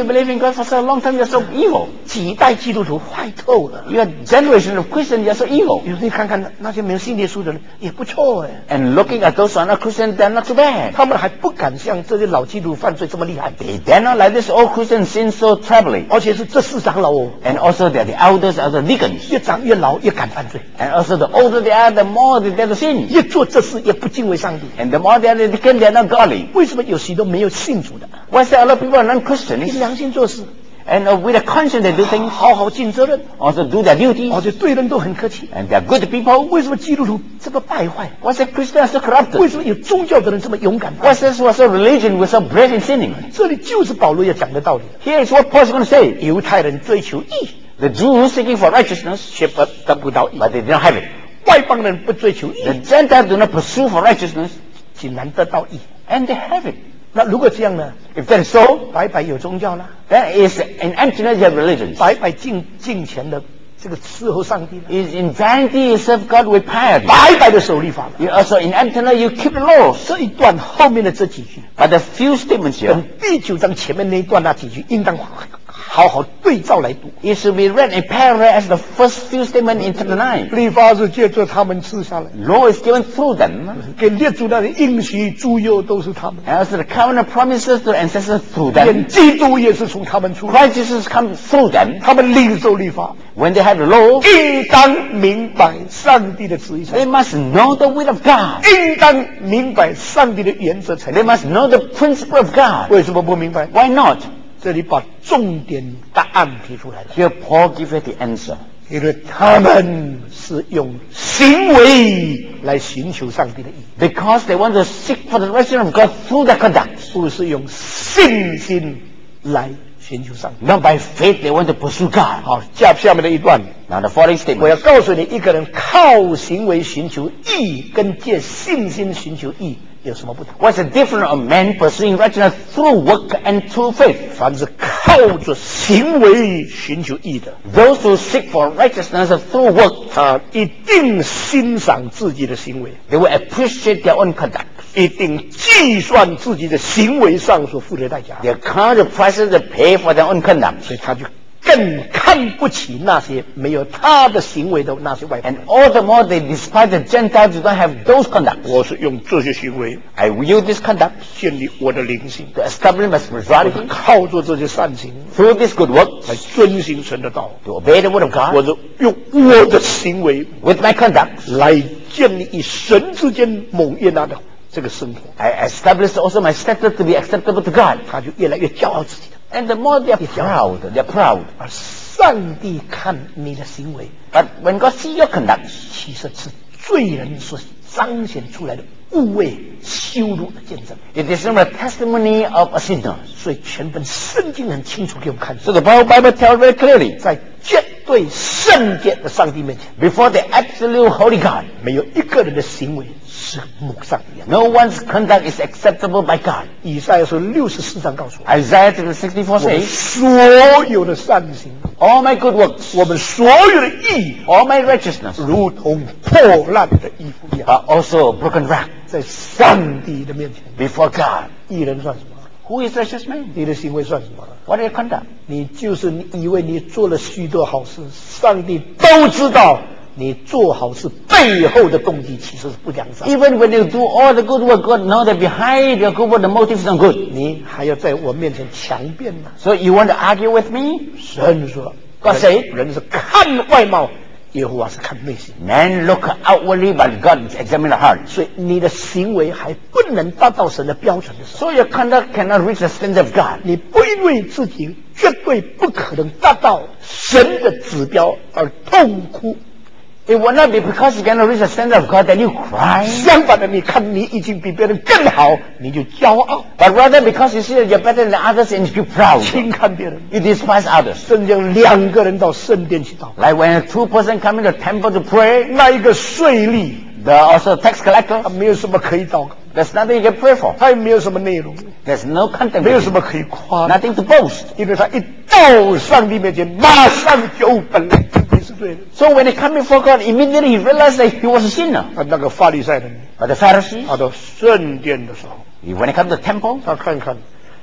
well, for so long time you're so evil. 几代基督徒坏透了。 Your generation of Christians, you're so evil. 有时你看看那些没有信耶稣的人也不错哎， And looking at those who are not Christians, they're not too bad. 他们还不敢像这些老基督徒犯罪这么厉害， They're not like this old Christian sin so troubling. 而且是这四长老哦， And also they're the elders, the deacons. 越长越老越敢犯罪， And also the older they are, the more they dare to sin. 越做这事越不敬畏上帝。 And the more they are the deacon, they're not godly. 为什么有许多没有信主的， Why is there a lot of people are 凭 non-Christians? 良心做事， And with a conscience they do things, 好好尽责任， also do their duties. 而且对人都很客气。 And they're good people. 为什么基督徒这么败坏？ Why is the Christians so corrupted? 为什么有宗教的人这么勇敢？ Why is this was so religion was so brave in sinning? 这里就是保罗要讲的道理。 Here is what Paul's going to say. 犹太人追求义， The Jews seeking for righteousness, 却得不到义； but they did not have it. 外邦人不追求义， The Gentiles do not pursue for righteousness, 竟然得到义。 and they have it. 那如果这样呢？ If that is so, 白白有宗教啦， then is in emptiness you have religions. 白白敬虔的这个伺候上帝了， Is in vanity you serve God with piety. 白白的守律法了。 You also in emptiness you keep the laws. 这一段后面的这几句， But the few statements here 跟第9章前面那一段那几句，应当好好对照来读。 it should be read in parallel as the first few statements in chapter 9. 律法是借着他们赐下来， Law is given through them, 给列祖的应许、诸佑都是他们， and also the covenant promises to the ancestors through them. 连基督也是从他们出来。 Christ Jesus comes through them. 他们领受律法， When they have the law, 应当明白上帝的旨意才 they must know the will of God. 应当明白上帝的原则才 They must know the principle of God. 为什么不明白？ Why not? 这里把重点答案提出来了， Here Paul gives it the answer. 因为他们是用行为来寻求上帝的义， Because they want to seek for the righteousness of God through their conduct. 不是用信心来寻求上帝。 Not by faith they want to pursue God. 好，下面的一段， Now the following 我要 statement. 告诉你，一个人靠行为寻求义，跟借信心寻求义有什么不同？ What's the difference of man pursuing righteousness through work and through faith? 凡是靠着行为寻求义的， Those who seek for righteousness through work, 他一定欣赏自己的行为， they will appreciate their own conduct. 一定计算自己的行为上所付的代价， They count the prices they pay for their own conduct. 所以他就更看不起那些没有他的行为的那些外邦 And 人。 all the more they despise the Gentiles who don't have those conducts. 我是用这些行为 I will use this conduct 建立我的灵性， to establish my spirituality 靠着这些善行 through this good work 来遵行神的道。 to obey the word of 我 God 就用我的行为 with my conduct. 来建立与神之间蒙悦纳的这个生活， I establish also my status to be acceptable to God. 他就越来越骄傲自己的。 And the more they are proud. 而上帝看你的行为， But when God sees your conduct, 其实是罪人所彰显出来的污秽、羞辱的见证。 it is not a testimony of a sinner. 所以全本圣经很清楚给我们看出， So the Bible tells very clearly, 在绝对圣洁的上帝面前， before the absolute holy God, 没有一个人的行为是蒙上帝的。 no one's conduct is acceptable by God. 以赛亚书64章告诉我， Isaiah 64 我们 says, 所有的善行， all my good works, 我们所有的义， all my righteousness 如同破烂的衣服一样， are also broken rag 在上帝的面前， before God. 义人算什么？ Who is righteous man? 你的行为算什么？ What is your conduct? 你就是你以为你做了许多好事，上帝都知道你做好事背后的动机其实是不良善。 Even when you do all the good work, God knows that behind your good work, the motive is not good. 你还要在我面前强辩吗？ So you want to argue with me? 神说， God say, 人是看外貌，耶和华是看内心。 man look outwardly, but God examine the heart. 所以你的行为还不能达到神的标准的时候， So your conduct cannot reach the standard of God. 你不因为自己绝对不可能达到神的指标而痛哭。 It will not be because you cannot reach the standard of God that you cry, 相反的，你看你已经比别人更好，你就骄傲， but rather because you see that you're better than others and you feel proud. 轻看别人。 You despise others. 圣经2个人到圣殿去祷告， Like when a two person come into the temple to pray, 那一个税吏 the also tax collector, 他没有什么可以祷告， there's nothing you can pray for. 他也没有什么内容， There's no content, 没有什么可以夸的， nothing to boast. 因为他一到上帝面前，马上就本来自己是罪人。 So when he come before God, immediately he realized that he was a sinner. 那个法利赛人， But the Pharisees, 他到圣殿的时候， when he come to the temple, 他看看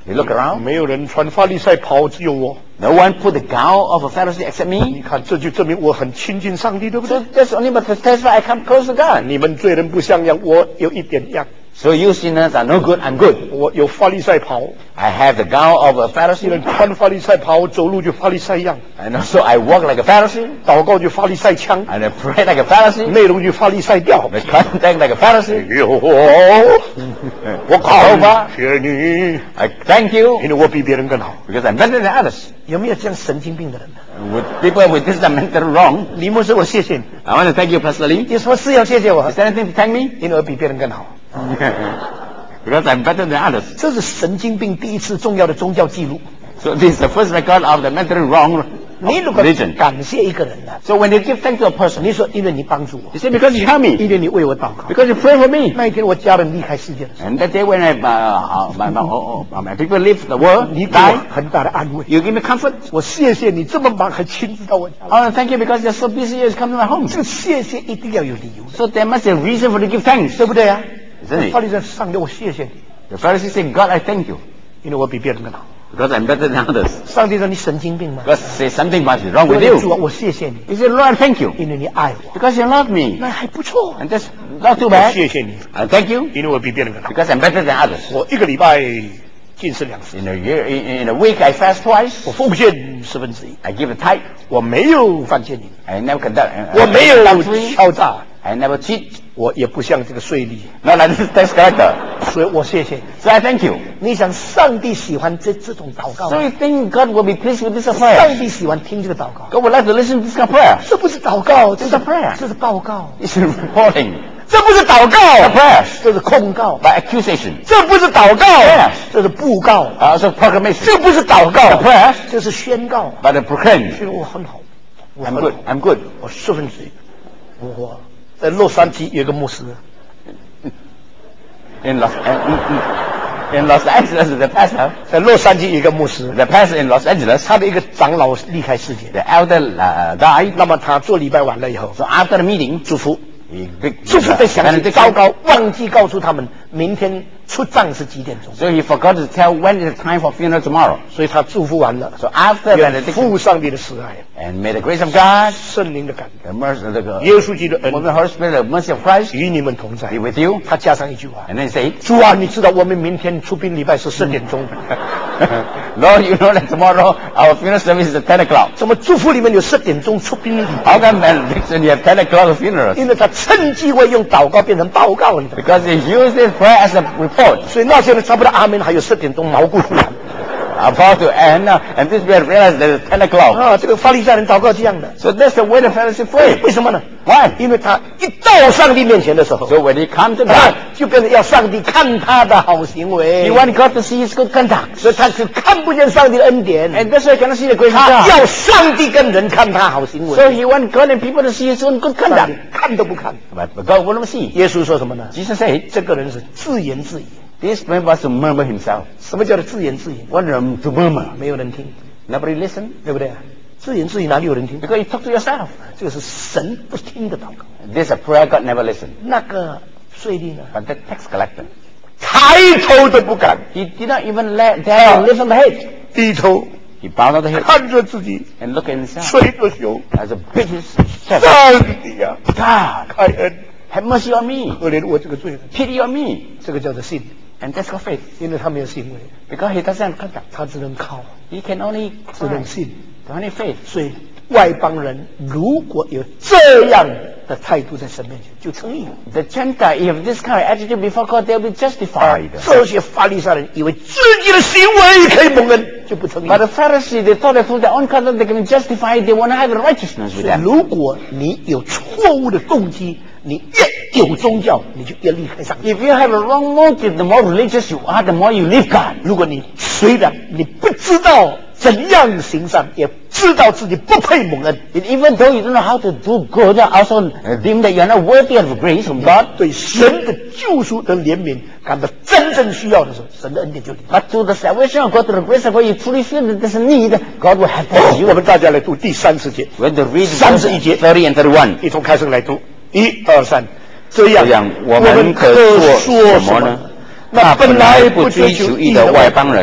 You look around. 没有人穿法利赛袍，只有我。 No one put the gown of a Pharisee except 你 me. 看，这就证明我很亲近上帝，对不对 So？ that's only but to testify I come close to God. 你们罪人不像样，我有一点样。 So you sinners are no good, I'm good. 我有法利赛袍， I have the gown of a 既然 Pharisee, 穿法利赛袍，走路就法利赛样， and also I walk like a Pharisee, 祷告就法利赛腔， and I pray like a Pharisee, 内容就法利赛调。 I contact like a Pharisee. 有我感谢你， I thank you 因为我比别人更好。 because I'm better than others. 有没有这样神经病的人呢？ With people with this mental wrong, 李牧师，我谢谢你。 I want to thank you personally. 有什么事要谢谢我 Is？there anything to thank me? 因为我比别人更好。 Because I'm better than others. 这是神经病第一次重要的宗教记录。 So this is the first record of the mentally wrong 你如果 religion. 感谢一个人呢， So when you give thanks to a person, 你说因为你帮助我， you say because you help me, 因为你为我祷告。 because you pray for me. 那一天我家人离开世界的时候， And that day when my people leave the world, 你给我 die, 很大的安慰。 you give me comfort. 我謝謝你這麼忙還親自到我家來。 I want to thank you because you're so busy, you come to my home. 這個謝謝一定要有理由的， So there must be a reason for you to give thanks. 對不對啊？ Isn't it? 法利賽上帝，我謝謝你， The Pharisee said, God, I thank you 因為我比別人更好。 because I'm better than others. 上帝說你神經病嗎？ God says something must be wrong 我 with 說主啊， you. 我謝謝你， He said, Lord, I thank you 因為你愛我， because you love me. 那還不錯。 And that's not too 我 bad. 謝謝你， I thank you 因為我比別人更好。 because I'm better than others. 我一個禮拜禁食2次， In a year, in a week, I fast twice. 我奉獻1/10， I give a tithe. 我沒有犯奸淫， I never conduct. 我沒有 adultery. 敲詐， I never cheat. 我也不像這個稅吏， Not like this tax collector. 所以我謝謝你。 So I thank you. 你想上帝喜歡這種禱告 So 嗎？ you think God will be pleased with this 上 prayer? 帝喜歡聽這個禱告， God would like to listen to this kind of prayer. 這不是禱告，這 It's 是 a prayer. 這是報告， It's reporting. 這不是禱 A 告， prayer 這是控告， by accusation. 這不是禱告 Yes， 這是布告， Also proclamation. 這不是禱 A 告， prayer 這是宣告。 by the proclaim. 所以我很好，我 I'm 很 good. 好， I'm good. 我1/10。我在洛杉矶有一個牧師， In Los Angeles, the pastor, 在洛杉矶有一個牧師， the pastor in Los Angeles, 他的一個長老離開世界， the elder died. 那麼他做禮拜完了以後， So after the meeting, 祝福， he big 祝福的詳細， benediction. 糟糕，忘記告訴他們明天出葬是幾點鐘， So he forgot to tell when is the time for funeral tomorrow. 所以他祝福完了， So after 願 benediction, 父上帝的慈愛、 and may the grace of God, 聖靈的感動、 the mercy of the 耶穌基督的 of 恩 the Holy Spirit, the mercy of Christ 與你們同在 be。with you. 他加上一句話 And then he said, 主啊，你知道我們明天出殯禮拜是10點鐘， Lord, you know that tomorrow our funeral service is at 10 o'clock. 怎麼祝福裡面有10點鐘出殯禮 How 拜？ come benediction you have 10 o'clock funerals? 因為他趁機會用禱告變成報告，你知道嗎？ Because he used this prayer as a report 所以那些人差不多阿門，還有10點鐘毛骨悚然 about to end, and this we have realized that it's 10 o'clock. 啊！這個法利賽人禱告這樣的， So that's the way the Pharisee prayed. 為什麼呢？ Why? 因為他一到上帝面前的時候， So when he come to 啊 God, 就變成要上帝看他的好行 he 為， want God to see his good conduct. 所以他是看不見上帝的恩典， And that's why he cannot see the grace of 他 God. 要上帝跟人看他好行 So 為， he want God and people to see his own good 上帝 conduct. 看都不看。 But God will not see. 耶穌說什麼呢？ Jesus said, 這個人是自言自語。 this man was to murmur himself. 什麼叫做自言自語？ What to murmur? 沒有人聽， Nobody listen. 對不對？自言自語哪裡有人聽？ Because you talk to yourself. 這個是神不聽的禱告。 This is a prayer God never listened. 那個稅吏呢， But the tax collector, 抬頭都不敢， he did not even dare to lift up the head. 低頭 He bowed down the head 看着自己， and looked at himself 吹着胸， as a big chest. 上帝呀， God, 开恩， have mercy on me. 可怜我這個罪人。 Pity on me. 這個叫做信， And that's called faith. 因為他沒有行為， Because he doesn't have conduct. 他只能靠， He can only 只能信。 only faith. 所以外邦人如果有這樣的態度在神面前，就稱義了。 The Gentile, if this kind of attitude before God, they'll be justified. 這些法利賽人以為自己的行為可以蒙恩，就不稱義 But。the Pharisees, they thought that through their own conduct they can be justified. They want to have righteousness with 所以 them. 如果你有錯誤的動機，你越有宗教，你就越離開上帝。 If you have a wrong motive, the more religious you are, the more you leave God. 如果你雖然你不知道怎樣行善，也知道自己不配蒙恩， And even though you don't know how to do good, also deem that you are not worthy of grace from God. 對神的救贖和憐憫感到真正需要的時候，神的恩典就臨。 But to the salvation of God, to the grace of God, you truly feel that there's a need, God will help 我 you. 們大家來讀第30節， When to read 31節 30 and 31. 一同開聲來讀，1、2、3，這樣我們可做什麼呢？那本來不追求義的外邦人，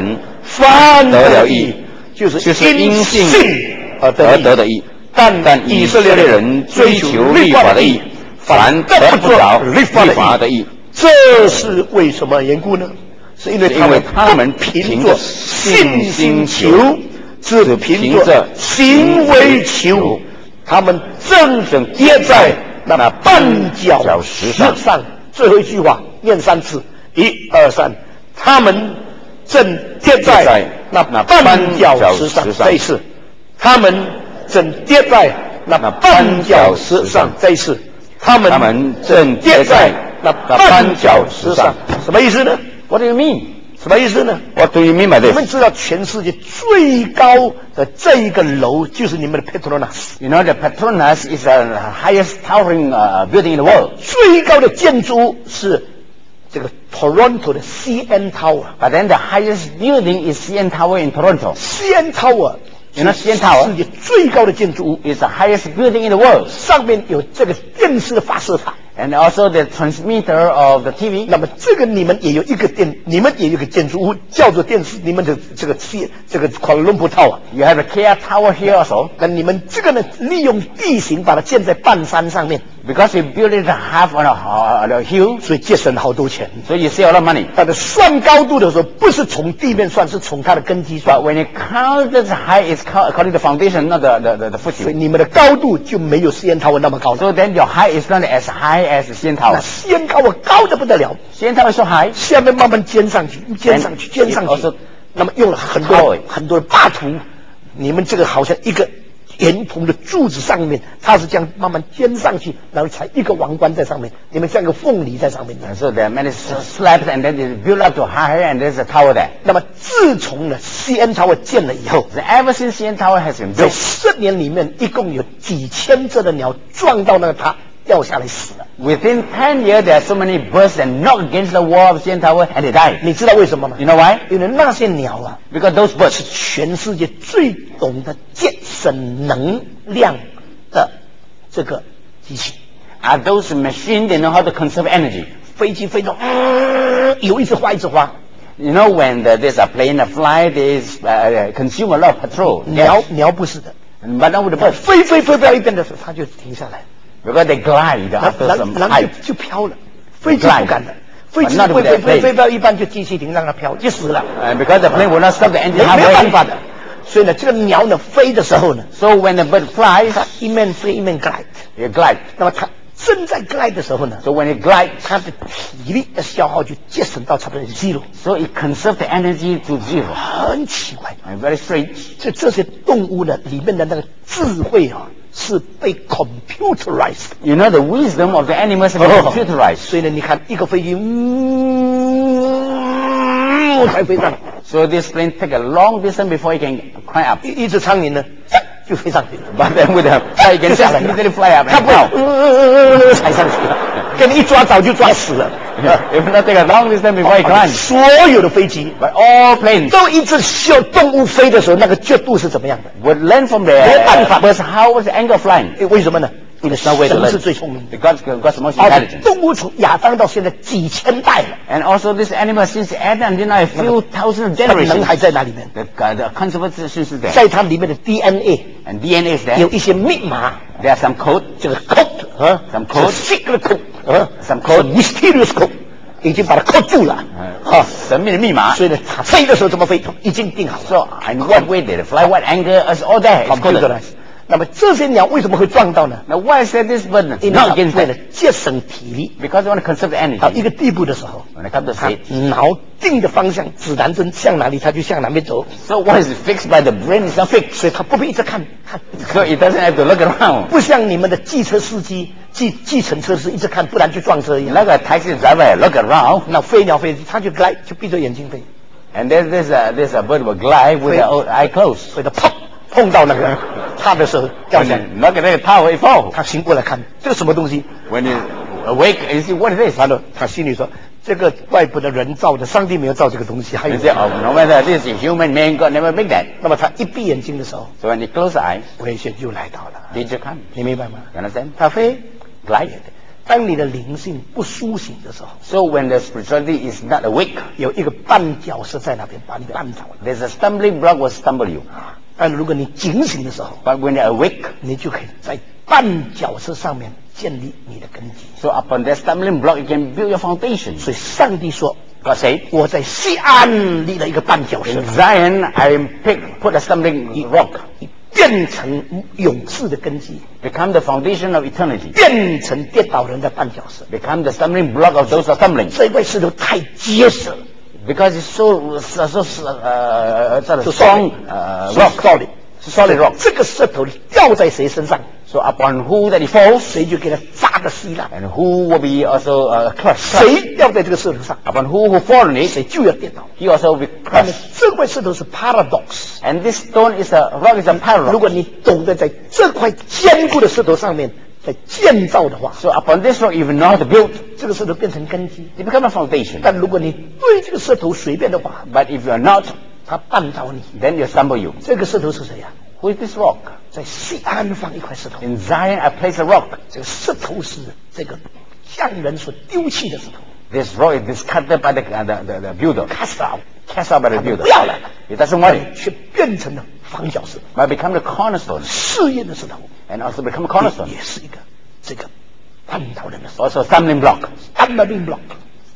反得了义， 就是因信而得的义。但以色列人追求律法的义，反得不着律法的义。这是为什么缘故呢？是因为他们凭着信心求，是凭着行为求，他们正跌在那绊脚石上。最后一句话念3次，1、2、3，他们正跌在那绊脚石上。这一次，他们正跌在那绊脚石上。这一次，他们正跌在那绊脚石上。什么意思呢？ What do you mean? 什么意思呢 What do you mean by this? 你们知道全世界最高的这一个楼就是你们的 Petronas。 You know, the Petronas is the highest towering building in the world. 最高的建筑物是这个 Toronto 的 CN Tower。 But then the highest building is CN Tower in Toronto. CN Tower。 You know, CN Tower 世界最高的建筑物 is the highest building in the world. 上面有这个电视的发射塔。 And also the transmitter of the TV. 那么这个你们也有一个你们也有一个建筑物叫做电视，你们的这个 Kuala Lumpur Tower。 You have a KL Tower here also. 那你们这个呢，利用地形把它建在半山上面。 Because you build it half on a hill. 所以节省好多钱。 So you save a lot of money. 它的算高度的时候，不是从地面算，是从它的根基算。 But when you count the height, it's according to the foundation, not the 所以 footing. 你们的高度就没有CN Tower那么高。 So then your height is not as high as the CN Tower. CN Tower 高得不得了 CN Tower is so high. 下面慢慢尖上去，尖上去，尖上去。那么用了很多的大图，你们这个好像一个圆筒的柱子上面，它是这样慢慢尖上去，然后才一个王冠在上面，你们像一个凤梨在上面。 So there are many slabs and then it built up to higher and there's a tower there. 那么自从呢 CN Tower 建了以后 So ever since CN Tower has been 在 built, 10年里面，一共有几千只的鸟撞到那个塔掉下来死了。 within 10 years there are so many birds that knock against the wall of CN Tower and they die. 你知道为什么吗？ You know why? 因为那些鸟啊， Because those 是 birds 全世界最懂得节省能量的这个机器。 are those machines that know how to conserve energy. 飞机飞到，油一直花一直花。 You know when there's a plane a fly, they consume a lot of petrol. 鸟不是的， But not with the birds. 飞到一边的时候，它就停下来， Because they glide after 然 some 后 height. 就飘了。飞机不敢的，飞机会飞到一半就机器停，让它飘就死了。 Because the plane will not stop the 没 engine 有办 halfway. 法的。所以呢，这个鸟呢飞的时候呢， So when the bird flies, 它一面飞一面 glide。 it glides. 那么它正在 glide 的时候呢， So when it glides, 它的体力的消耗就节省到差不多0。 so it conserves the energy to zero. 很奇怪， And very strange. 这些动物呢里面的那个智慧啊，是被 computerized。 You know the wisdom of the animals have been computerized. 所以呢，你看一个飞机，才飞上， So this plane take a long distance before it can climb up. 一只苍蝇呢，就飞上去了。 But then with the fly, it can just immediately fly up 它 and 不 down. 会踩上去了，给你一抓早就抓死了。 If not take a long distance before it climbs. 所有的飞机 But all planes 都一直秀动物飞的时候，那个角度是怎么样的？ would learn from the 没办法。 birds how was the angle of flying. 为什么呢？因为 There's no way to 神是 learn. 最聪明的。 God's the most 而且 intelligent. 动物从亚当到现在几千代了， And also this animal since Adam did not a few thousand 它的能 generations. 还在哪里面？ The conservation is there. 在它里面的 DNA And DNA is 有 there. 一些密码， There are some code. 这个 code 啊 Some code. secret code 啊 Some code. mysterious code 已经把它扣住了啊。 神秘的密码。 所以呢，它飞的时候怎么飞已经定好了。 So in what way did it fly? What angle is all there? It's coded. computerized。那么这些鸟为什么会撞到呢？ Now why is that this bird 因为 not 它 against 为了 that? 节省体力， Because they want to conserve the 到一 energy. 个地步的时候， When it comes to 它 state. 脑定的方向，指南针向哪里，它就向哪边走， So what is fixed by the brain is not fixed. 所以它不必一直看，看。 So it doesn't have to look around. 不像你们的汽车司机、计程车是一直看，不然就撞车一样。 Like a taxi driver, look around. 那飞鸟飞，它就来就闭着眼睛飞， And there's a bird will glide with the eye closed. 所以它碰到那个它的时候掉 When 下来， you look at the tower, it falls. 他醒过来看这个什么东西， When you awake, you see what it is. 完了他心里说这个外部的人造的，上帝没有造这个东西，还有 You。say, oh, no matter this is human, man, God never make that. 那么他一闭眼睛的时候， So when you close the eyes, 危险就来到了， danger comes. 你明白吗？ You understand? 他飞 Glide. 当你的灵性不苏醒的时候， So when the spirituality is not awake, 有一个绊脚石在那边把你绊倒了。 there's a stumbling block will stumble you. 但如果你警醒的时候， But when you're awake, 你就可以在绊脚石上面建立你的根基。 so upon that stumbling block, you can build your foundation. 所以上帝说， God said, 我在西安立了一个绊脚石 in， Zion, I put a stumbling rock, 变成勇士的根基， become the foundation of eternity, 变成跌倒人的绊脚石。 become the stumbling block of those who are stumbling. 这块石头太结实了， Because it's so strong, rock, solid rock. 这个石头掉在谁身上， So upon who that he falls, 谁就给他砸个稀烂。 and who will be also crushed. 谁掉在这个石头上， Upon who fall on it, 谁就要跌倒。 he also will be 但是 crushed. 这块石头是 paradox， And this stone is a rock is a 如 paradox. 果你懂得在这块坚固的石头上面在建造的话， So upon this rock, if you know how to build, 这个石头变成根基。 it become a foundation. 但如果你对这个石头随便的话， But if you are not, 它绊倒你。 then you stumble you. 这个石头是谁呀、 Who is this rock? 在西安放一块石头， In Zion, I place a rock. 这个石头是这个匠人所丢弃的石头 This rock is discarded by the builder, ，cast out， cast out by the 他们 builder. 不要了， He doesn't want it, 却变成了房角石， but become the cornerstone, 试验的石头， and also become a cornerstone. 也是一个这个绊倒人的石头 Also a stumbling block. ，stumbling block。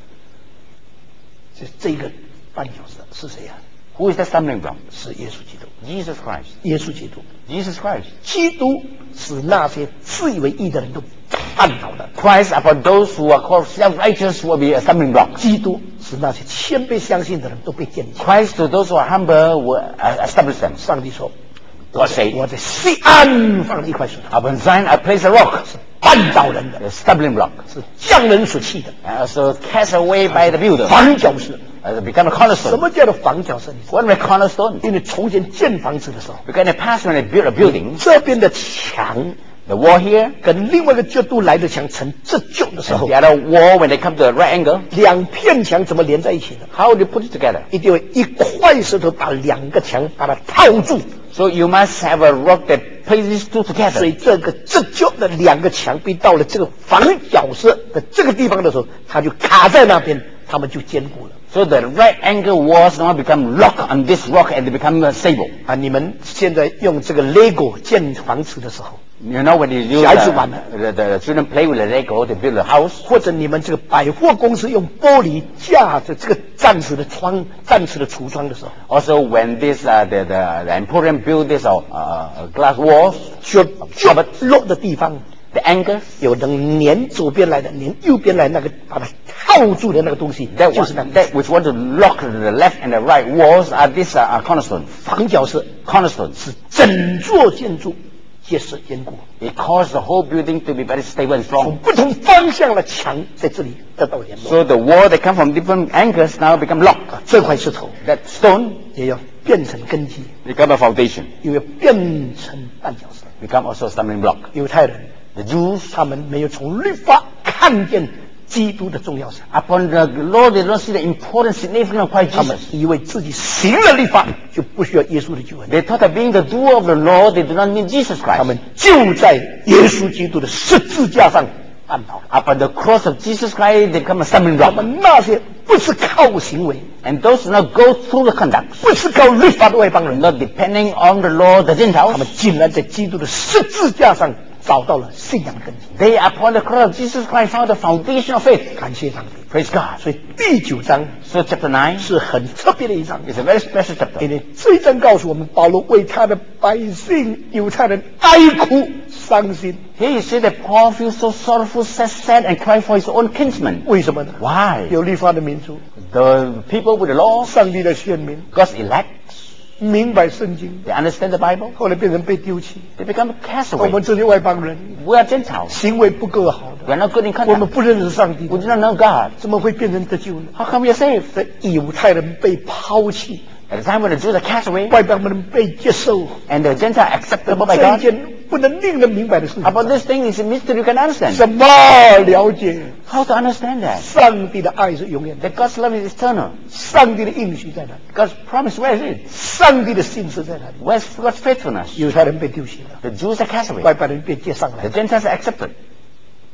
这个绊脚石是谁呀、 Who is the stumbling block? 是耶稣基督， Jesus Christ. 耶稣基督， Jesus Christ. 基督使那些自以为义的人都绊倒了。 Christ upon those who are called self-righteous will be a stumbling block. 基督使那些谦卑相信的人都被建立起来。 Christ to those who are humble will establish them. 上帝说：“ 我谁我在西安放了一块石头， Upon Zion, I place a rock, 绊倒人的， a stumbling block, 是匠人所弃的 and also cast away by the builder, 房角石。 become a 什 cornerstone. 么叫做房角石？你知道 What is a cornerstone? 因为从前建房子的时候， Because in the past, when they built a building, 这边的墙 the wall here 跟另外一个角度来的墙成这角的时 and 候 the，other wall, when they come to a right angle, 两片墙怎么连在一起呢？ how do you put it together? 一定会一块石头把两个墙把它套住， So you must have a rock that places these two 所 together. 以这角的两个墙壁到了这个房角石的这个地方的时候，它就卡在那边，它们就坚固了。 So the right angle walls now become locked on this rock and they become stable. 啊，你们现在用这个 Lego 建房子的时候， You know when you use 小孩子玩 the children play with the Lego to build a house, 或者你们这个百货公司用玻璃架着这个暂时的窗、暂时的橱窗的时候， also when this the Emporium build this glass walls, 就落的地方， the angles 有人粘左边来的，粘右边来那个把它套住的那个东西， that 就是那个 that which want to lock the left and the right walls are this cornerstone. 房角石， Cornerstone. 是整座建筑结实坚固， It caused the whole building to be very stable and 从 strong. 不同方向的墙在这里得到联络。 So the wall that come from different angles now become locked. 这块石头 That stone 也要变成根基， become a foundation. 又要变成绊脚石。 Become also a stumbling block. 犹太人 The Jews 他们没有从律法看见基督的重要性， upon the Lord they don't see the important significance of Christ 他们 Jesus. 以为自己行了律法就不需要耶稣的救恩， They thought that being the doer of the law, they do not need Jesus 他 Christ. 们就在耶稣基督的十字架上绊倒了。 Upon the cross of Jesus Christ, they become a stumbling 他 block. 们那些不是靠行为， And those who not go through the conduct, 不是靠律法的外邦人， not depending on the law, the 他 Gentiles, 们竟然在基督的十字架上找到了信仰的根基。 they upon the cross of Jesus Christ found the foundation of faith. 感谢上帝。 Praise God. 所以第9章 So chapter 9 是很特别的一章， is a very special chapter. 因为这一章告诉我们，保罗为他的百姓犹太人哀哭伤心。 Here you see that Paul feels so sorrowful, sad, and cry for his own kinsmen. 为什么呢？ Why? 有律法的民族， The people with the law, 上帝的选民， God's elect, 明白圣经， they understand the Bible, 后来变成被丢弃。 they become 我 castaway. 们这些外邦人 We are Gentiles. 行为不够好的， We are not good in 我们 conduct. 不认识上帝 We 的， do not know God. 怎么会变成得救呢？ How come we are saved? 这犹太人被抛弃， At the time when the Jews are cast away 外邦人被接受， and the Gentiles are acceptable by 这一 God, 件不能令人明白的事情。 about this thing is a mystery you can understand. 什么了解？ How to understand that? 上帝的爱是永远的， That God's love is eternal. 上帝的应许在哪里？ God's promise, where is it? 上帝的信实在哪里？ Where's God's faithfulness? 犹太人被丢弃了， The Jews are cast away. 外邦人被接上来 The。Gentiles are accepted.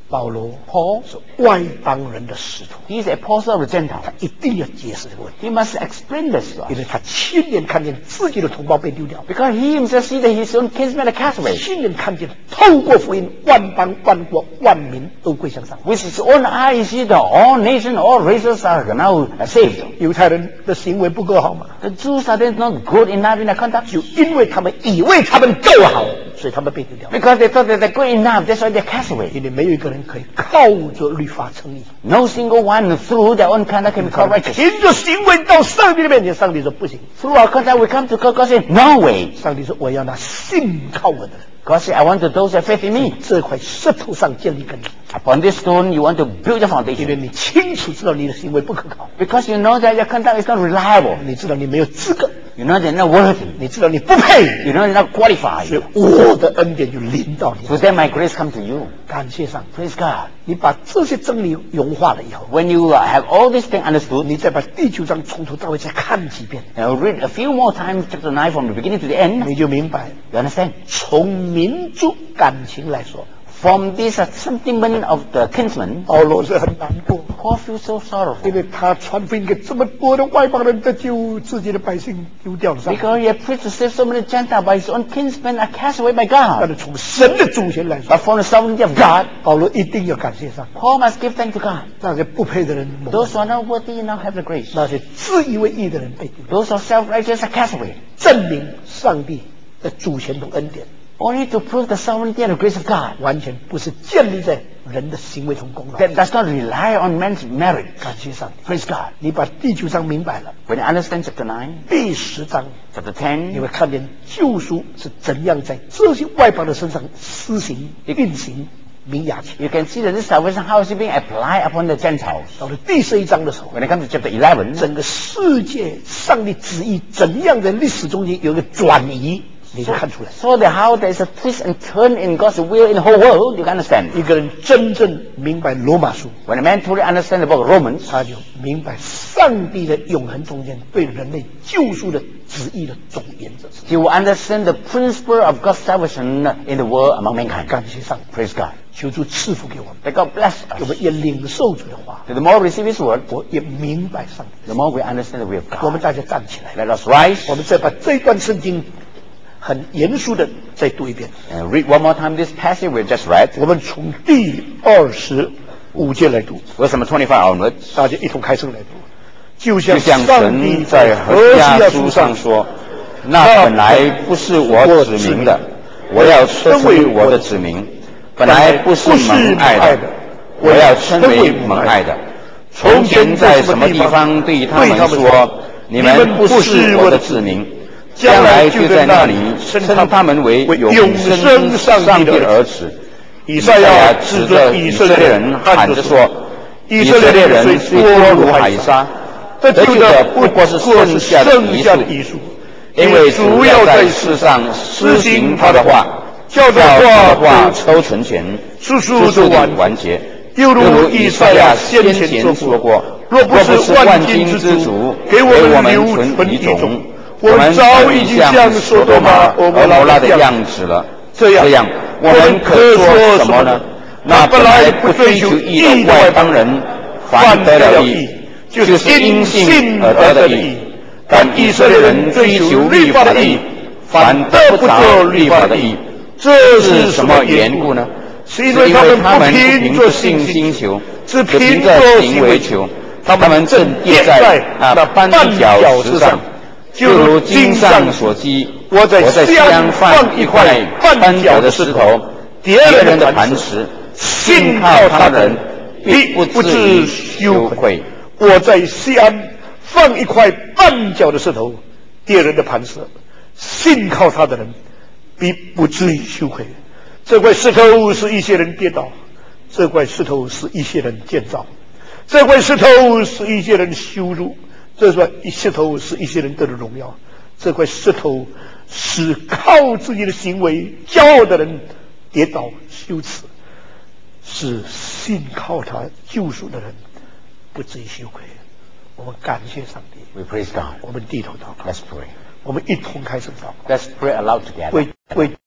保罗 Paul, 是外邦人的使徒， he is the apostle of the 他 Gentile. 一定要解释这个问题， He must explain this to 因 us. 为他亲眼看见自己的同胞被丢掉， Because he himself see that his own kinsmen are cast away. 亲眼看见透过福音，万邦、万国、万民都归向上帝。 With his own eyes, he see that all nations, all races are now saved. 犹太人的行为不够好嘛， The Jews are not good enough in their conduct. 就因为他们以为他们够好，所以他们被丢掉。 Because they thought that they're good enough, that's why they're cast away. 因为没有一个人可以靠着律法称义， No single one through their own conduct can be called righteous. 凭着行为到上帝的面前，上帝说不行， Through our conduct, we come to God, God says, no way. 上帝说我要拿信靠我的人， God said, I want those that have faith in me. 这块石头上建立根基， Upon this stone, you want to build a 因为 foundation. 你清楚知道你的行为不可靠， Because you know that your conduct is not reliable. 你知道你没有资格， You know that you're not worthy. 你知道你不配， You know you're not 所以 qualified. 我的恩典就临到你。 So then my grace come to you. 感谢上帝， Praise God. 你把这些真理融化了以后， When you have all these things understood, 你再把第9章从头到尾再看几遍， and read a few more times chapter 9 from the beginning to the end, 你就明白， you understand? 从民族感情来说， From this sentiment of the kinsman, 保罗是很难过， Paul feels so 因 sorrowful. 为他传福音给这么多的外邦人，得救自己的百姓丢掉了上帝。 Because he had preached to save so many Gentiles, but his own kinsmen are cast away by 但 God. 是从神的主权来说， But from the sovereignty of God, 保罗一定要感谢上帝。 Paul must give thanks to God. 那些不配的人蒙 Those 恩， who are not worthy now have the grace. 那些自以为义的人被丢掉， Those who are self-righteous are cast away. 证明上帝的主权同恩典 Only to prove the sovereignty and the grace of God. 完全不是建立在人的行为同功劳。 That does not rely on man's merit. 感谢上帝， Praise God. 你把第9章明白了， When you understand chapter 9, 第10章 chapter 你 10, 会看见救赎是怎样在这些外邦的身上施行、运行、明雅起。 you can see that this salvation, how is it being applied upon the Gentiles. 到了第11章的时候， When it comes to chapter 11, 整个世界上帝旨意怎样在历史中间有一个转移，你就看出来。 so that how there is a twist and turn in God's will in the whole world, you can understand. 一个人真正明白罗马书， When a man truly understands the book of Romans, 他就明白上帝的永恒中间对人类救赎的旨意的总原则是。 he will understand the principle of God's salvation in the world among mankind. 感谢上帝， Praise God. 求主赐福给我们， That God bless 我 us. 们也领受主的话， The more we receive His word, 我也明白上帝。 the more we understand the will of 我们 God. 大家站起来， Let us rise 我们再把这段圣经很严肃的再读一遍。 and read one more time this passage we just read. 我们从第25节来读， Verse number 25 onwards. 大家一同开声来读。就就像像上帝神在何西西阿书阿书上上说：“那本来不是我指明的，我要称为我的子民；本来不是蒙爱的，我要称为蒙爱的。从前在什么地方对他们说：你们不是我的子民，将来就在那里称他们为永生上帝的儿子。”以赛亚指着以色列人喊着说：“以色列人虽多如海沙，得救的不过是剩下的一数，因为主要在世上施行他的话，叫他的话都成全，处处都完结。又如以赛亚先前说过：若不是万军之主给我们留存一种，我们早已经像所多玛、蛾摩拉的样子了。这样，我们可说什么呢？那本来不追求义的外邦人，反得了义，就是因信而得的义；但以色列人追求律法的义，反得不着律法的义。这是什么缘故呢？是因为他们不凭着信心求，只凭着行为求。他们正跌在那绊脚石上，就如经上所记：我在西安放一块绊脚的石头，敌人的磐石，信靠他的人必不至羞愧。 我在西安放一块绊脚的石头，敌人的磐石，信靠他的人必不至于羞愧。这块石头是一些人跌倒，这块石头是一些人建造，这块石头是一些人羞辱，这块石头是一些人得了荣耀，这块石头是靠自己的行为骄傲的人跌倒羞耻，是信靠他救赎的人不至于羞愧。我们感谢上帝， We praise God. 我们低头祷告， Let's pray. 我们一同开始祷告， Let's pray aloud together. 为